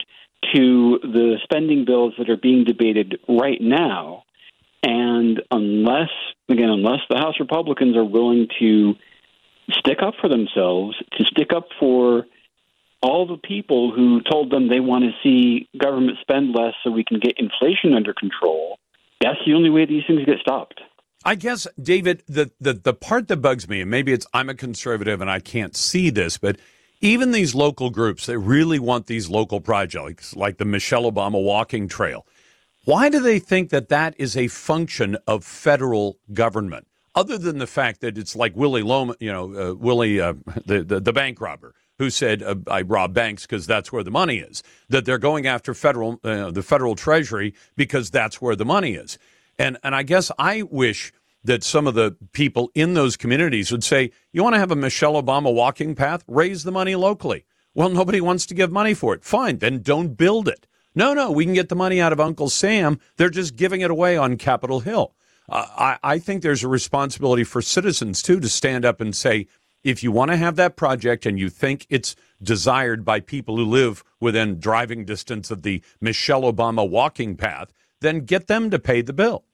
to the spending bills that are being debated right now. And unless, again, unless the House Republicans are willing to stick up for themselves, to stick up for all the people who told them they want to see government spend less so we can get inflation under control, that's the only way these things get stopped. I guess, David, the, the, the part that bugs me, and maybe it's I'm a conservative and I can't see this, but even these local groups that really want these local projects, like the Michelle Obama walking trail, why do they think that that is a function of federal government? Other than the fact that it's like Willie Loman, you know, uh, Willie, uh, the, the the bank robber, who said uh, I rob banks because that's where the money is. That they're going after federal, uh, the federal treasury because that's where the money is. And and I guess I wish that some of the people in those communities would say, you want to have a Michelle Obama walking path? Raise the money locally. Well, nobody wants to give money for it. Fine, then don't build it. No, no, we can get the money out of Uncle Sam. They're just giving it away on Capitol Hill. Uh, I, I think there's a responsibility for citizens, too, to stand up and say, if you want to have that project and you think it's desired by people who live within driving distance of the Michelle Obama walking path, then get them to pay the bill.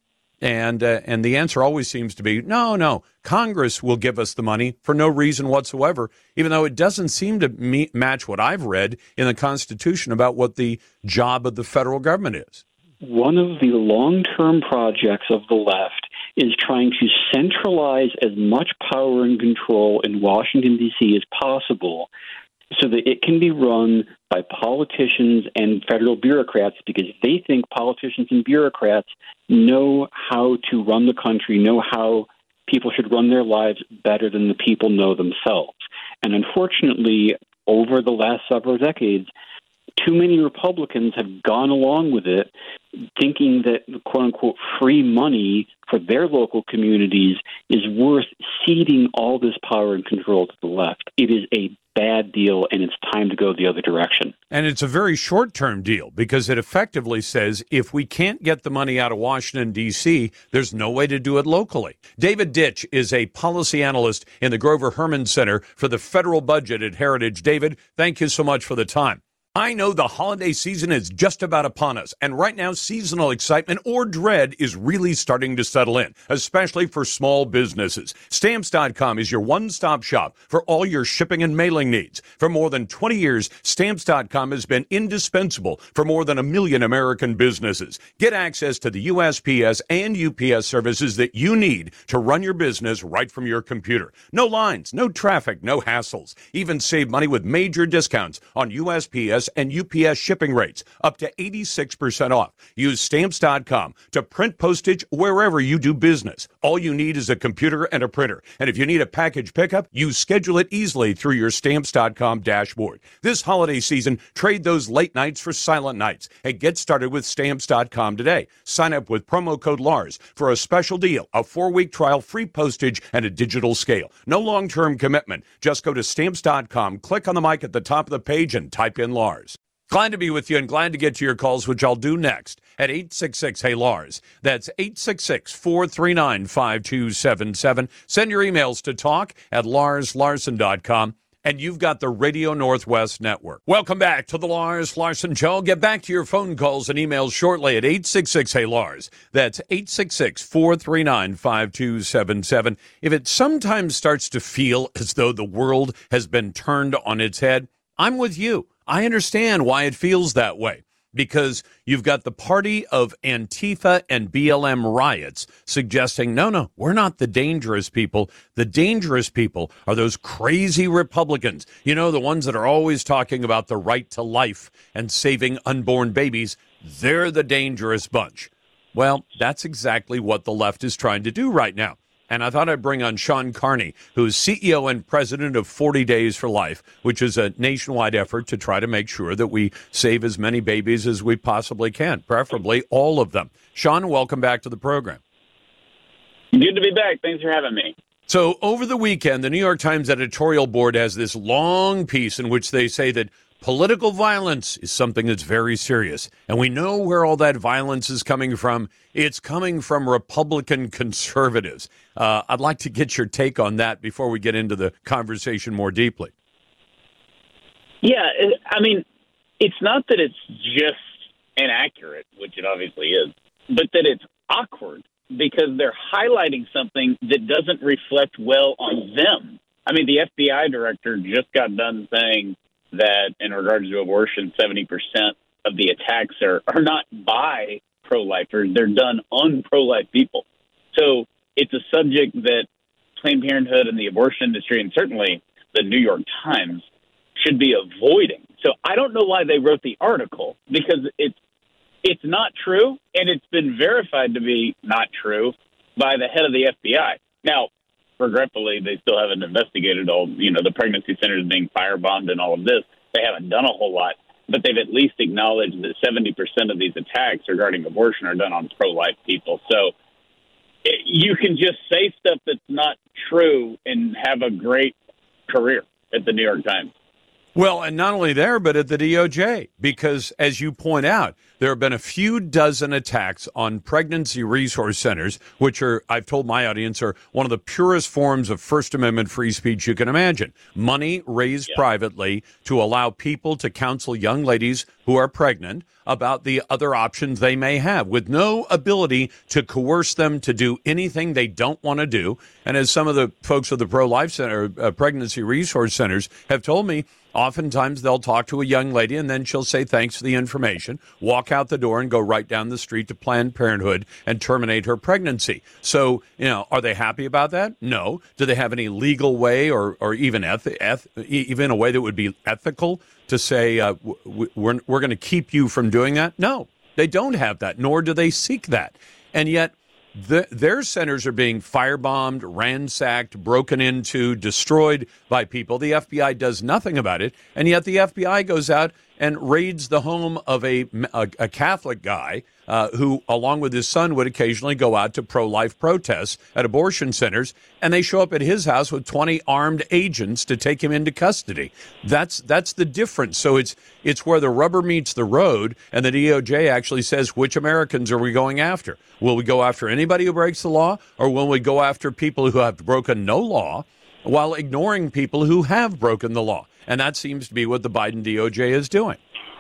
And uh, and the answer always seems to be, no, no, Congress will give us the money for no reason whatsoever, even though it doesn't seem to me- match what I've read in the Constitution about what the job of the federal government is. One of the long-term projects of the left is trying to centralize as much power and control in Washington, D C as possible so that it can be run by politicians and federal bureaucrats, because they think politicians and bureaucrats know how to run the country, know how people should run their lives better than the people know themselves. And unfortunately, over the last several decades, too many Republicans have gone along with it, thinking that quote-unquote free money for their local communities is worth ceding all this power and control to the left. It is a bad deal, and it's time to go the other direction. And it's a very short-term deal, because it effectively says if we can't get the money out of Washington, D C, there's no way to do it locally. David Ditch is a policy analyst in the Grover Herman Center for the Federal Budget at Heritage. David, thank you so much for the time. I know the holiday season is just about upon us, and right now seasonal excitement or dread is really starting to settle in, especially for small businesses. Stamps dot com is your one-stop shop for all your shipping and mailing needs. For more than twenty years, Stamps dot com has been indispensable for more than a million American businesses. Get access to the U S P S and U P S services that you need to run your business right from your computer. No lines, no traffic, no hassles. Even save money with major discounts on U S P S and U P S shipping rates, up to eighty-six percent off. Use Stamps dot com to print postage wherever you do business. All you need is a computer and a printer. And if you need a package pickup, you schedule it easily through your Stamps dot com dashboard. This holiday season, trade those late nights for silent nights and get started with Stamps dot com today. Sign up with promo code Lars for a special deal, a four-week trial, free postage, and a digital scale. No long-term commitment. Just go to Stamps dot com, click on the mic at the top of the page, and type in Lars. Glad to be with you and glad to get to your calls, which I'll do next at eight six six, hey Lars. That's eight six six, four three nine, five two seven seven. Send your emails to talk at lars larson dot com. And you've got the Radio Northwest Network. Welcome back to the Lars Larson Show. Get back to your phone calls and emails shortly at eight six six, hey Lars. That's eight six six, four three nine, five two seven seven. If it sometimes starts to feel as though the world has been turned on its head, I'm with you. I understand why it feels that way, because you've got the party of Antifa and B L M riots suggesting, no, no, we're not the dangerous people. The dangerous people are those crazy Republicans, you know, the ones that are always talking about the right to life and saving unborn babies. They're the dangerous bunch. Well, that's exactly what the left is trying to do right now. And I thought I'd bring on Sean Carney, who's C E O and president of forty days for Life, which is a nationwide effort to try to make sure that we save as many babies as we possibly can, preferably all of them. Sean, welcome back to the program. Good to be back. Thanks for having me. So over the weekend, the New York Times editorial board has this long piece in which they say that political violence is something that's very serious. And we know where all that violence is coming from. It's coming from Republican conservatives. Uh, I'd like to get your take on that before we get into the conversation more deeply. Yeah, I mean, it's not that it's just inaccurate, which it obviously is, but that it's awkward because they're highlighting something that doesn't reflect well on them. I mean, the F B I director just got done saying that in regards to abortion, seventy percent of the attacks are, are not by pro-lifers. They're done on pro-life people. So it's a subject that Planned Parenthood and the abortion industry, and certainly the New York Times, should be avoiding. So I don't know why they wrote the article, because it's, it's not true, and it's been verified to be not true by the head of the F B I. Now, regretfully, they still haven't investigated all, you know, the pregnancy centers being firebombed and all of this. They haven't done a whole lot, but they've at least acknowledged that seventy percent of these attacks regarding abortion are done on pro-life people. So it, you can just say stuff that's not true and have a great career at the New York Times. Well, and not only there, but at the D O J, because as you point out, there have been a few dozen attacks on pregnancy resource centers, which are, I've told my audience, are one of the purest forms of First Amendment free speech you can imagine. Money raised yeah. privately to allow people to counsel young ladies who are pregnant about the other options they may have, with no ability to coerce them to do anything they don't want to do. And as some of the folks of the pro-life center, uh, pregnancy resource centers have told me, oftentimes they'll talk to a young lady and then she'll say thanks for the information, walk out the door and go right down the street to Planned Parenthood and terminate her pregnancy. So, you know, are they happy about that? No. Do they have any legal way or, or even eth- eth- even a way that would be ethical to say uh, w- we're, we're going to keep you from doing that? No, they don't have that, nor do they seek that. And yet the, their centers are being firebombed, ransacked, broken into, destroyed by people. The F B I does nothing about it, and yet the F B I goes out and raids the home of a, a, a Catholic guy uh, who, along with his son, would occasionally go out to pro-life protests at abortion centers, and they show up at his house with twenty armed agents to take him into custody. That's that's the difference. So it's it's where the rubber meets the road, and the D O J actually says, which Americans are we going after? Will we go after anybody who breaks the law, or will we go after people who have broken no law while ignoring people who have broken the law? And that seems to be what the Biden D O J is doing.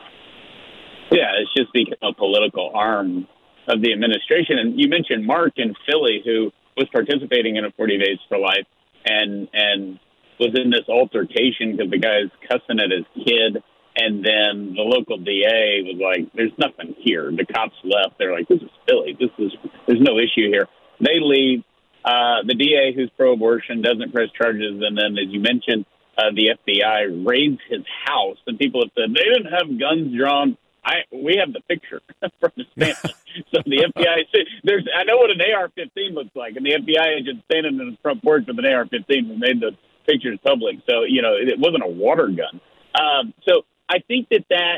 Yeah, it's just become a political arm of the administration. And you mentioned Mark in Philly, who was participating in a forty days for life and and was in this altercation because the guy's cussing at his kid. And then the local D A was like, there's nothing here. The cops left. They're like, this is Philly. This is, there's no issue here. They leave. Uh, the D A, who's pro-abortion, doesn't press charges. And then, as you mentioned, uh, the F B I raids his house. And people have said they didn't have guns drawn. I We have the picture from the family. So the F B I, there's, I know what an A R fifteen looks like. And the F B I agent standing in his front porch with an A R fifteen who made the pictures public. So, you know, it, it wasn't a water gun. Um, so I think that that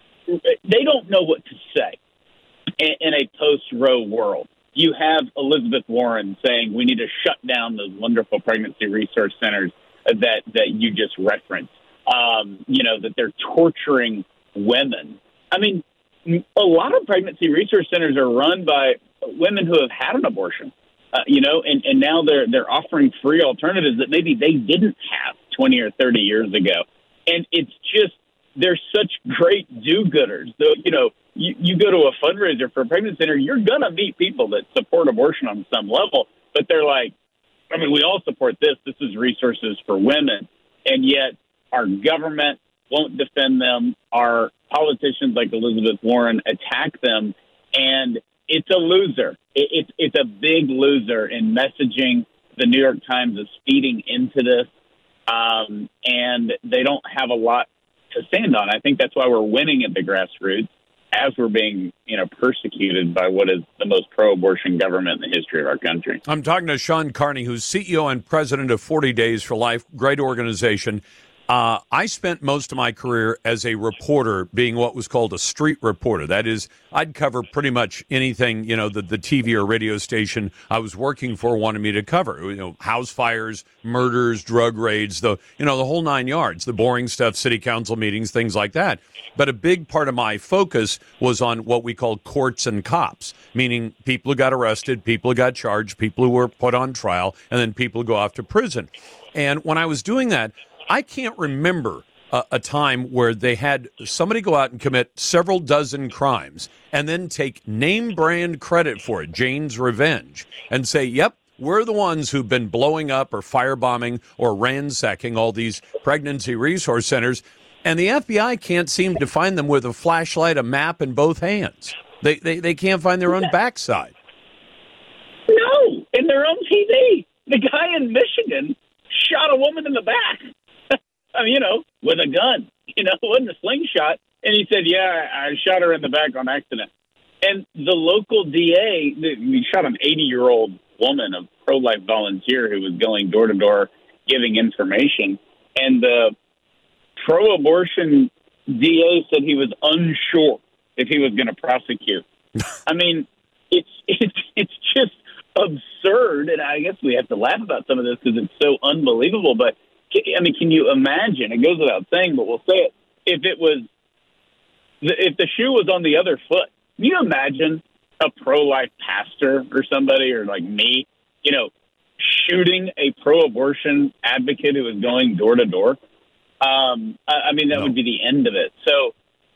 they don't know what to say in, in a post-Roe world. You have Elizabeth Warren saying we need to shut down those wonderful pregnancy resource centers that, that you just referenced, um, you know, that they're torturing women. I mean, a lot of pregnancy resource centers are run by women who have had an abortion, uh, you know, and, and now they're they're offering free alternatives that maybe they didn't have twenty or thirty years ago. And it's just, they're such great do-gooders. So, you know, you, you go to a fundraiser for a pregnancy center, you're going to meet people that support abortion on some level, but they're like, I mean, we all support this. This is resources for women. And yet our government won't defend them. Our politicians like Elizabeth Warren attack them. And it's a loser. It, it's, it's a big loser in messaging. The New York Times is feeding into this. Um, and they don't have a lot to stand on. I think that's why we're winning at the grassroots as we're being, you know, persecuted by what is the most pro-abortion government in the history of our country. I'm talking to Sean Carney, who's C E O and president of forty days for life, great organization. Uh, I spent most of my career as a reporter, being what was called a street reporter. That is, I'd cover pretty much anything, you know, that the T V or radio station I was working for wanted me to cover. You know, house fires, murders, drug raids, the, you know, the whole nine yards, the boring stuff, city council meetings, things like that. But a big part of my focus was on what we call courts and cops, meaning people who got arrested, people who got charged, people who were put on trial, and then people who go off to prison. And when I was doing that, I can't remember a, a time where they had somebody go out and commit several dozen crimes and then take name brand credit for it, Jane's Revenge, and say, yep, we're the ones who've been blowing up or firebombing or ransacking all these pregnancy resource centers. And the F B I can't seem to find them with a flashlight, a map in both hands. They they, they can't find their own backside. No, in their own T V. The guy in Michigan shot a woman in the back. I mean, you know, with a gun, you know, it wasn't a slingshot. And he said, yeah, I shot her in the back on accident. And the local D A, we shot an eighty-year-old woman, a pro-life volunteer who was going door-to-door giving information. And the pro-abortion D A said he was unsure if he was going to prosecute. I mean, it's, it's, it's just absurd. And I guess we have to laugh about some of this because it's so unbelievable. But I mean, can you imagine? It goes without saying, but we'll say it. If it was, if the shoe was on the other foot, can you imagine a pro-life pastor or somebody, or like me, you know, shooting a pro-abortion advocate who was going door to door? Um, I, I mean, that no. would be the end of it. So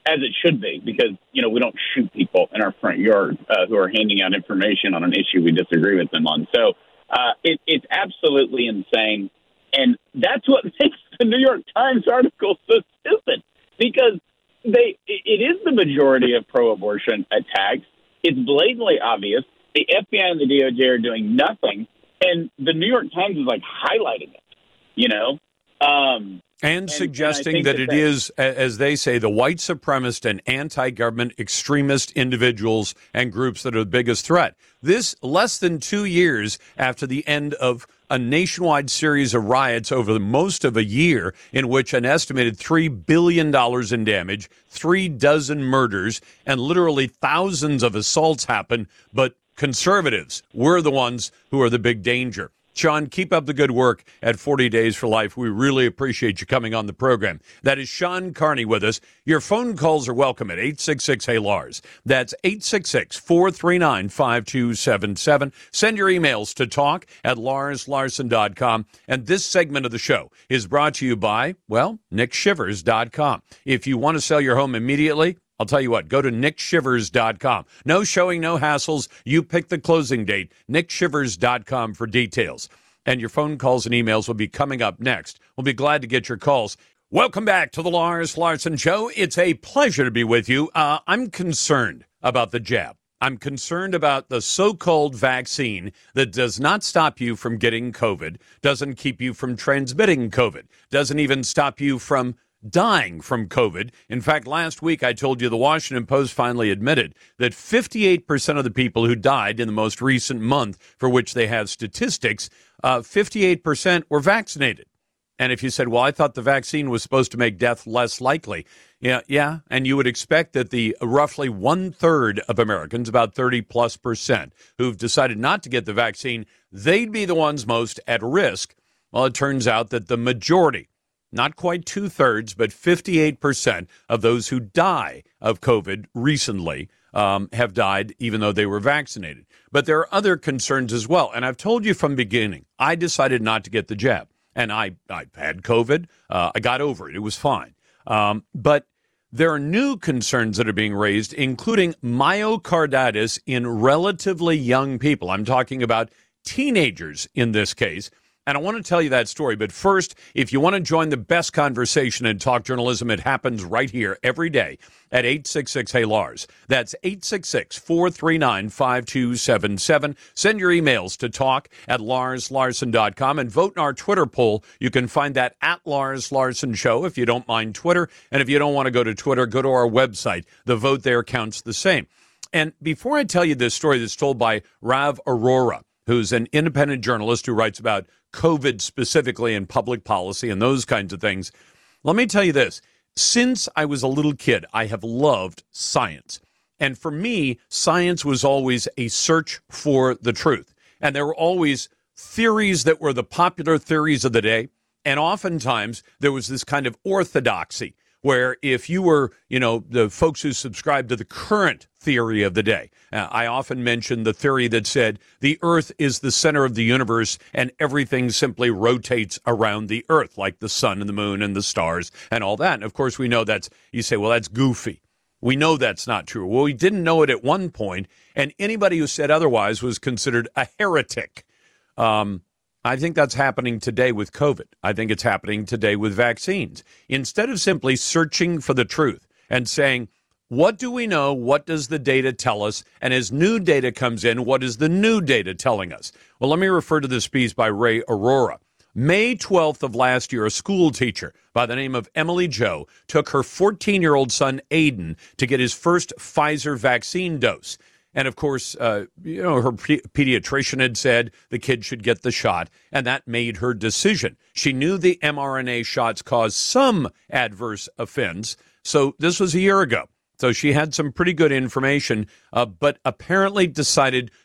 as it should be, because, you know, we don't shoot people in our front yard uh, who are handing out information on an issue we disagree with them on. So uh, it, it's absolutely insane. And that's what makes the New York Times article so stupid, because they it is the majority of pro-abortion attacks. It's blatantly obvious. The F B I and the D O J are doing nothing, and the New York Times is, like, highlighting it, you know? Um, and, and suggesting and that, that it that, is, as they say, the white supremacist and anti-government extremist individuals and groups that are the biggest threat. This less than two years after the end of a nationwide series of riots over the most of a year, in which an estimated three billion dollars in damage, three dozen murders, and literally thousands of assaults happened, but conservatives were the ones who are the big danger. Sean, keep up the good work at forty Days for Life. We really appreciate you coming on the program. That is Sean Carney with us. Your phone calls are welcome at eight six six, Hey, Lars. That's eight six six, four three nine, five two seven seven. Send your emails to talk at lars larson dot com. And this segment of the show is brought to you by, well, nick shivers dot com. If you want to sell your home immediately, I'll tell you what, go to nick shivers dot com. No showing, no hassles. You pick the closing date, nick shivers dot com for details. And your phone calls and emails will be coming up next. We'll be glad to get your calls. Welcome back to the Lars Larson Show. It's a pleasure to be with you. Uh, I'm concerned about the jab. I'm concerned about the so-called vaccine that does not stop you from getting COVID, doesn't keep you from transmitting COVID, doesn't even stop you from dying from COVID. In fact, last week I told you the Washington Post finally admitted that fifty-eight percent of the people who died in the most recent month for which they have statistics, uh, fifty-eight percent were vaccinated. And if you said, well, I thought the vaccine was supposed to make death less likely. Yeah, yeah. And you would expect that the roughly one third of Americans, about thirty plus percent, who've decided not to get the vaccine, they'd be the ones most at risk. Well, it turns out that the majority, not quite two-thirds, but fifty-eight percent of those who die of COVID recently um, have died even though they were vaccinated. But there are other concerns as well. And I've told you from the beginning, I decided not to get the jab. And I, I had COVID. Uh, I got over it. It was fine. Um, but there are new concerns that are being raised, including myocarditis in relatively young people. I'm talking about teenagers in this case. And I want to tell you that story. But first, if you want to join the best conversation in talk journalism, it happens right here every day at eight six six, Hey, Lars. That's eight six six, four three nine, five two seven seven. Send your emails to talk at lars larson dot com and vote in our Twitter poll. You can find that at Lars Larson Show if you don't mind Twitter. And if you don't want to go to Twitter, go to our website. The vote there counts the same. And before I tell you this story that's told by Rav Arora, who's an independent journalist who writes about COVID specifically and public policy and those kinds of things, let me tell you this. Since I was a little kid, I have loved science. And for me, science was always a search for the truth. And there were always theories that were the popular theories of the day. And oftentimes there was this kind of orthodoxy where if you were, you know, the folks who subscribed to the current theory of the day, uh, I often mention the theory that said the Earth is the center of the universe and everything simply rotates around the Earth, like the sun and the moon and the stars and all that. And of course, we know that's, you say, well, that's goofy. We know that's not true. Well, we didn't know it at one point, and anybody who said otherwise was considered a heretic. Um, I think that's happening today with COVID. I think it's happening today with vaccines. Instead of simply searching for the truth and saying, what do we know? What does the data tell us? And as new data comes in, what is the new data telling us? Well, let me refer to this piece by Ray Arora. May twelfth of last year, a school teacher by the name of Emily Jo took her fourteen-year-old son, Aiden, to get his first Pfizer vaccine dose. And, of course, uh, you know, her pe- pediatrician had said the kid should get the shot, and that made her decision. She knew the mRNA shots caused some adverse offense, so this was a year ago. So she had some pretty good information, uh, but apparently decided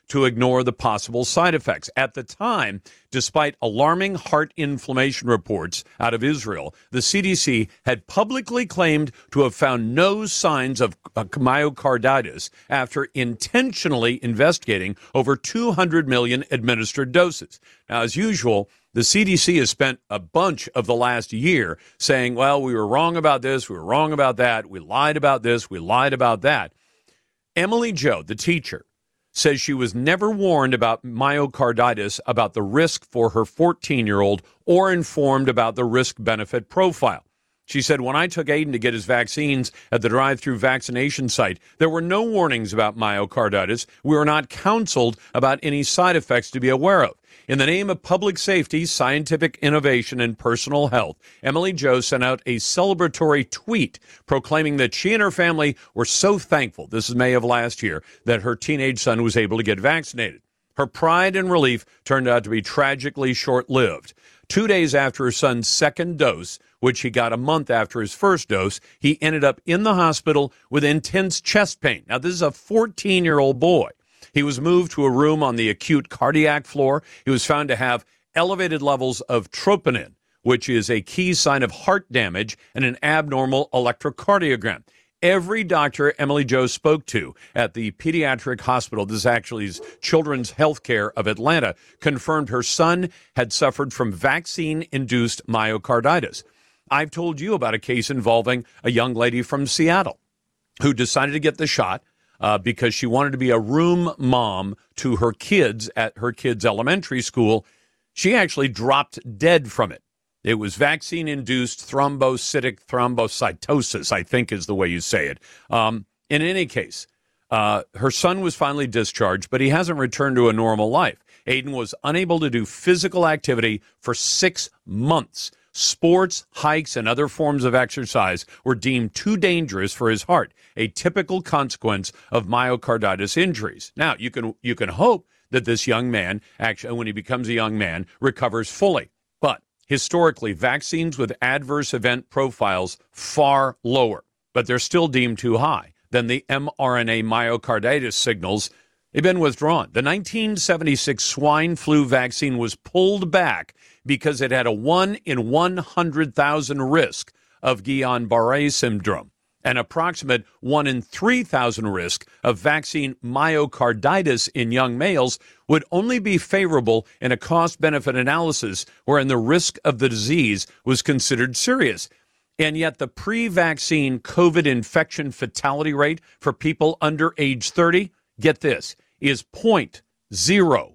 to ignore the possible side effects. At the time, despite alarming heart inflammation reports out of Israel, the C D C had publicly claimed to have found no signs of myocarditis after intentionally investigating over two hundred million administered doses. Now, as usual, the C D C has spent a bunch of the last year saying, well, we were wrong about this, we were wrong about that, we lied about this, we lied about that. Emily Jo, the teacher, says she was never warned about myocarditis, about the risk for her fourteen-year-old, or informed about the risk-benefit profile. She said, when I took Aiden to get his vaccines at the drive-through vaccination site, there were no warnings about myocarditis. We were not counseled about any side effects to be aware of. In the name of public safety, scientific innovation, and personal health, Emily Jo sent out a celebratory tweet proclaiming that she and her family were so thankful, this is May of last year, that her teenage son was able to get vaccinated. Her pride and relief turned out to be tragically short-lived. Two days after her son's second dose, which he got a month after his first dose, he ended up in the hospital with intense chest pain. Now, this is a fourteen-year-old boy. He was moved to a room on the acute cardiac floor. He was found to have elevated levels of troponin, which is a key sign of heart damage, and an abnormal electrocardiogram. Every doctor Emily Jo spoke to at the pediatric hospital, this actually is Children's Healthcare of Atlanta, confirmed her son had suffered from vaccine-induced myocarditis. I've told you about a case involving a young lady from Seattle who decided to get the shot uh, because she wanted to be a room mom to her kids at her kids' elementary school. She actually dropped dead from it. It was vaccine-induced thrombocytic thrombocytosis, I think is the way you say it. Um, in any case, uh, her son was finally discharged, but he hasn't returned to a normal life. Aiden was unable to do physical activity for six months. Sports, hikes, and other forms of exercise were deemed too dangerous for his heart, a typical consequence of myocarditis injuries. Now, you can you can hope that this young man, actually, when he becomes a young man, recovers fully. But historically, vaccines with adverse event profiles far lower, but they're still deemed too high than the mRNA myocarditis signals. They've been withdrawn. The nineteen seventy-six swine flu vaccine was pulled back because it had a one in one hundred thousand risk of Guillain-Barré syndrome, an approximate one in three thousand risk of vaccine myocarditis in young males would only be favorable in a cost-benefit analysis wherein the risk of the disease was considered serious. And yet the pre-vaccine COVID infection fatality rate for people under age thirty, get this, is zero point zero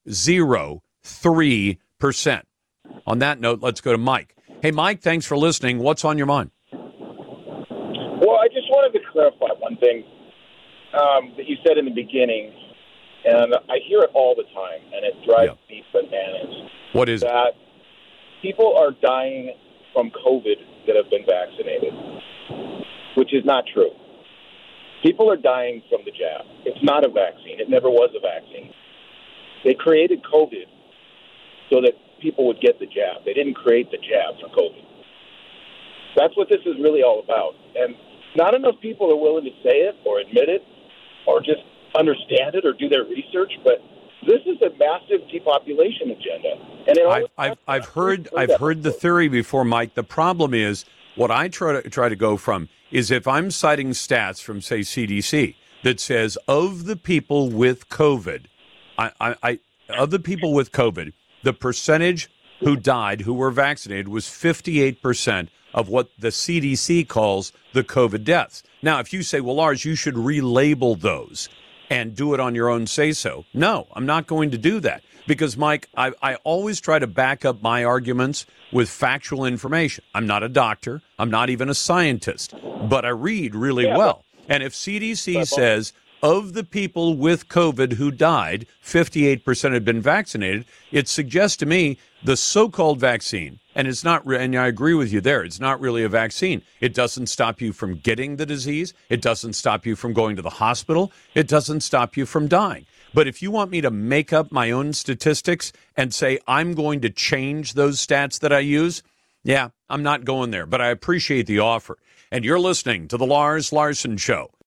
zero three percent. On that note, let's go to Mike. Hey, Mike, thanks for listening. What's on your mind? Well, I just wanted to clarify one thing um, that you said in the beginning, and I hear it all the time, and it drives yeah. me bananas. What is that? It? People are dying from COVID that have been vaccinated, which is not true. People are dying from the jab. It's not a vaccine. It never was a vaccine. They created COVID so that people would get the jab. They didn't create the jab for COVID. That's what this is really all about. And not enough people are willing to say it or admit it or just understand it or do their research, but this is a massive depopulation agenda. And it I've, I've, I've heard I've heard the theory before, Mike. The problem is what I try to try to go from is if I'm citing stats from, say, C D C that says of the people with COVID, I, I, I of the people with COVID, the percentage who died who were vaccinated was fifty-eight percent of what the C D C calls the COVID deaths. Now, if you say, well, Lars, you should relabel those and do it on your own say-so. No, I'm not going to do that because, Mike, I, I always try to back up my arguments with factual information. I'm not a doctor. I'm not even a scientist, but I read really yeah, well. And if C D C says of the people with COVID who died, fifty-eight percent had been vaccinated, it suggests to me the so-called vaccine, and it's not, and I agree with you there, it's not really a vaccine. It doesn't stop you from getting the disease. It doesn't stop you from going to the hospital. It doesn't stop you from dying. But if you want me to make up my own statistics and say I'm going to change those stats that I use, yeah, I'm not going there. But I appreciate the offer. And you're listening to The Lars Larson Show.